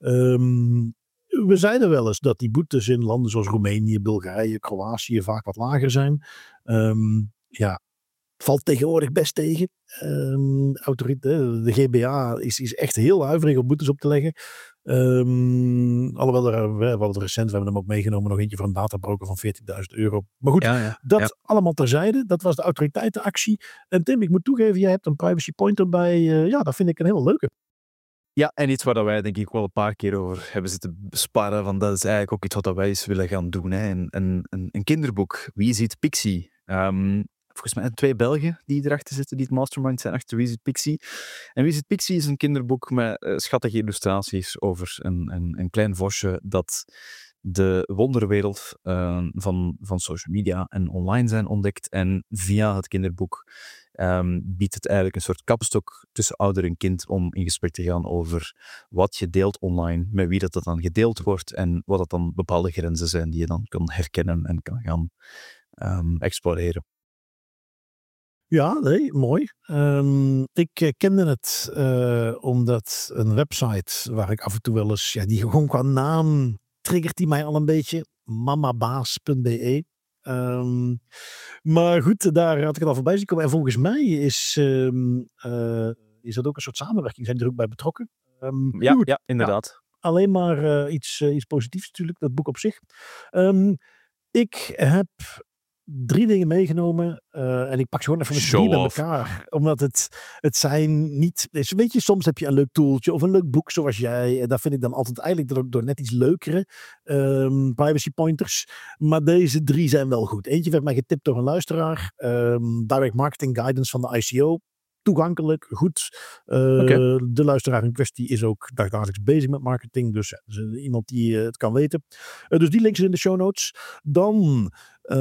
We zeiden wel eens dat die boetes in landen zoals Roemenië, Bulgarije, Kroatië vaak wat lager zijn. Valt tegenwoordig best tegen. De GBA is echt heel huiverig om boetes op te leggen. Alhoewel we hadden recent, we hebben hem ook meegenomen, nog eentje voor een databroker van €14.000. Maar goed, allemaal terzijde. Dat was de autoriteitenactie. En Tim, ik moet toegeven, jij hebt een privacy pointer bij. Dat vind ik een hele leuke. Ja, en iets waar wij denk ik wel een paar keer over hebben zitten sparren. Van dat is eigenlijk ook iets wat wij eens willen gaan doen. Hè. Een kinderboek. Wie ziet Pixie? Volgens mij 2 Belgen die erachter zitten, die het mastermind zijn achter Wie ziet Pixie. En Wie ziet Pixie is een kinderboek met schattige illustraties over een klein vosje dat de wonderwereld van social media en online zijn ontdekt. En via het kinderboek biedt het eigenlijk een soort kapstok tussen ouder en kind om in gesprek te gaan over wat je deelt online, met wie dat dan gedeeld wordt en wat dat dan bepaalde grenzen zijn die je dan kan herkennen en kan gaan exploreren. Ja, nee, mooi. Ik kende het omdat een website waar ik af en toe wel eens, die gewoon qua naam triggert die mij al een beetje. mamabaas.be. Maar goed, daar had ik het al voorbij zien komen. En volgens mij is dat ook een soort samenwerking. Zijn er ook bij betrokken? Ja, inderdaad. Ja, alleen maar iets positiefs natuurlijk, dat boek op zich. Ik heb 3 dingen meegenomen. En ik pak ze gewoon even met 3 bij elkaar. Omdat het zijn niet... Weet je, soms heb je een leuk tooltje of een leuk boek zoals jij. En daar vind ik dan altijd eigenlijk door net iets leukere privacy pointers. Maar deze 3 zijn wel goed. Eentje werd mij getipt door een luisteraar. Direct Marketing Guidance van de ICO. Toegankelijk, goed. De luisteraar in kwestie is ook dagelijks bezig met marketing. Dus ja, iemand die het kan weten. Dus die links in de show notes. Dan,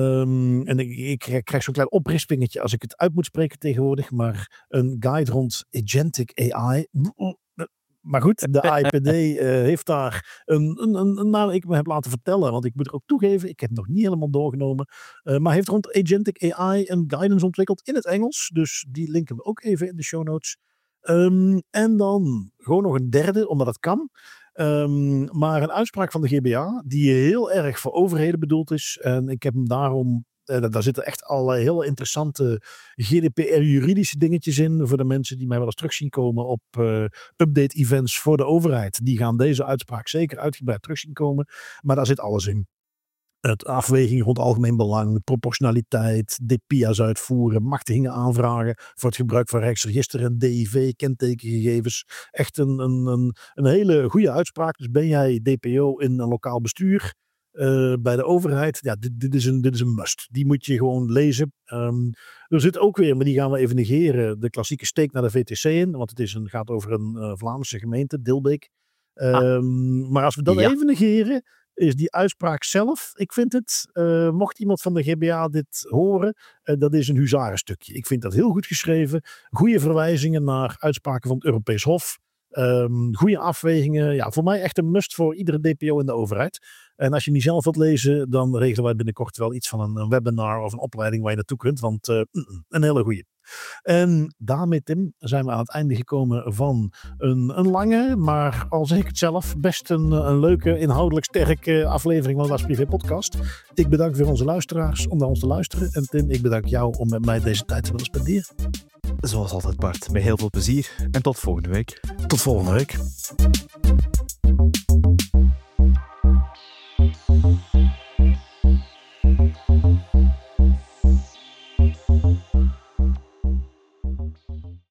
en ik krijg zo'n klein oprispingetje als ik het uit moet spreken tegenwoordig. Maar een guide rond agentic AI. Maar goed, de AIPD heeft daar een ik me heb laten vertellen, want ik moet er ook toegeven, ik heb het nog niet helemaal doorgenomen, maar heeft rond agentic AI een guidance ontwikkeld in het Engels. Dus die linken we ook even in de show notes. En dan gewoon nog een derde, omdat het kan. Maar een uitspraak van de GBA die heel erg voor overheden bedoeld is. En ik heb hem daarom... daar zitten echt allerlei heel interessante GDPR-juridische dingetjes in. Voor de mensen die mij wel eens terug zien komen op update-events voor de overheid. Die gaan deze uitspraak zeker uitgebreid terug zien komen. Maar daar zit alles in. Het afweging rond algemeen belang, proportionaliteit, DPIA's uitvoeren, machtigingen aanvragen voor het gebruik van Rijksregister en DIV, kentekengegevens. Echt een hele goede uitspraak. Dus ben jij DPO in een lokaal bestuur... bij de overheid, ja, dit is een must. Die moet je gewoon lezen. Er zit ook weer, maar die gaan we even negeren, de klassieke steek naar de VTC in. Want het gaat over een Vlaamse gemeente, Dilbeek. Maar als we dat even negeren, is die uitspraak zelf, ik vind het, mocht iemand van de GBA dit horen, dat is een huzarenstukje. Ik vind dat heel goed geschreven. Goede verwijzingen naar uitspraken van het Europees Hof. Goede afwegingen. Ja, voor mij echt een must voor iedere DPO in de overheid. En als je hem niet zelf wilt lezen, dan regelen wij binnenkort wel iets van een webinar of een opleiding waar je naartoe kunt. Want een hele goede. En daarmee, Tim, zijn we aan het einde gekomen van een lange, maar al zeg ik het zelf, best een leuke, inhoudelijk sterke aflevering van de Last Privé podcast. Ik bedank weer onze luisteraars om naar ons te luisteren. En Tim, ik bedank jou om met mij deze tijd te willen spenderen. Zoals altijd, Bart, met heel veel plezier en tot volgende week. Tot volgende week.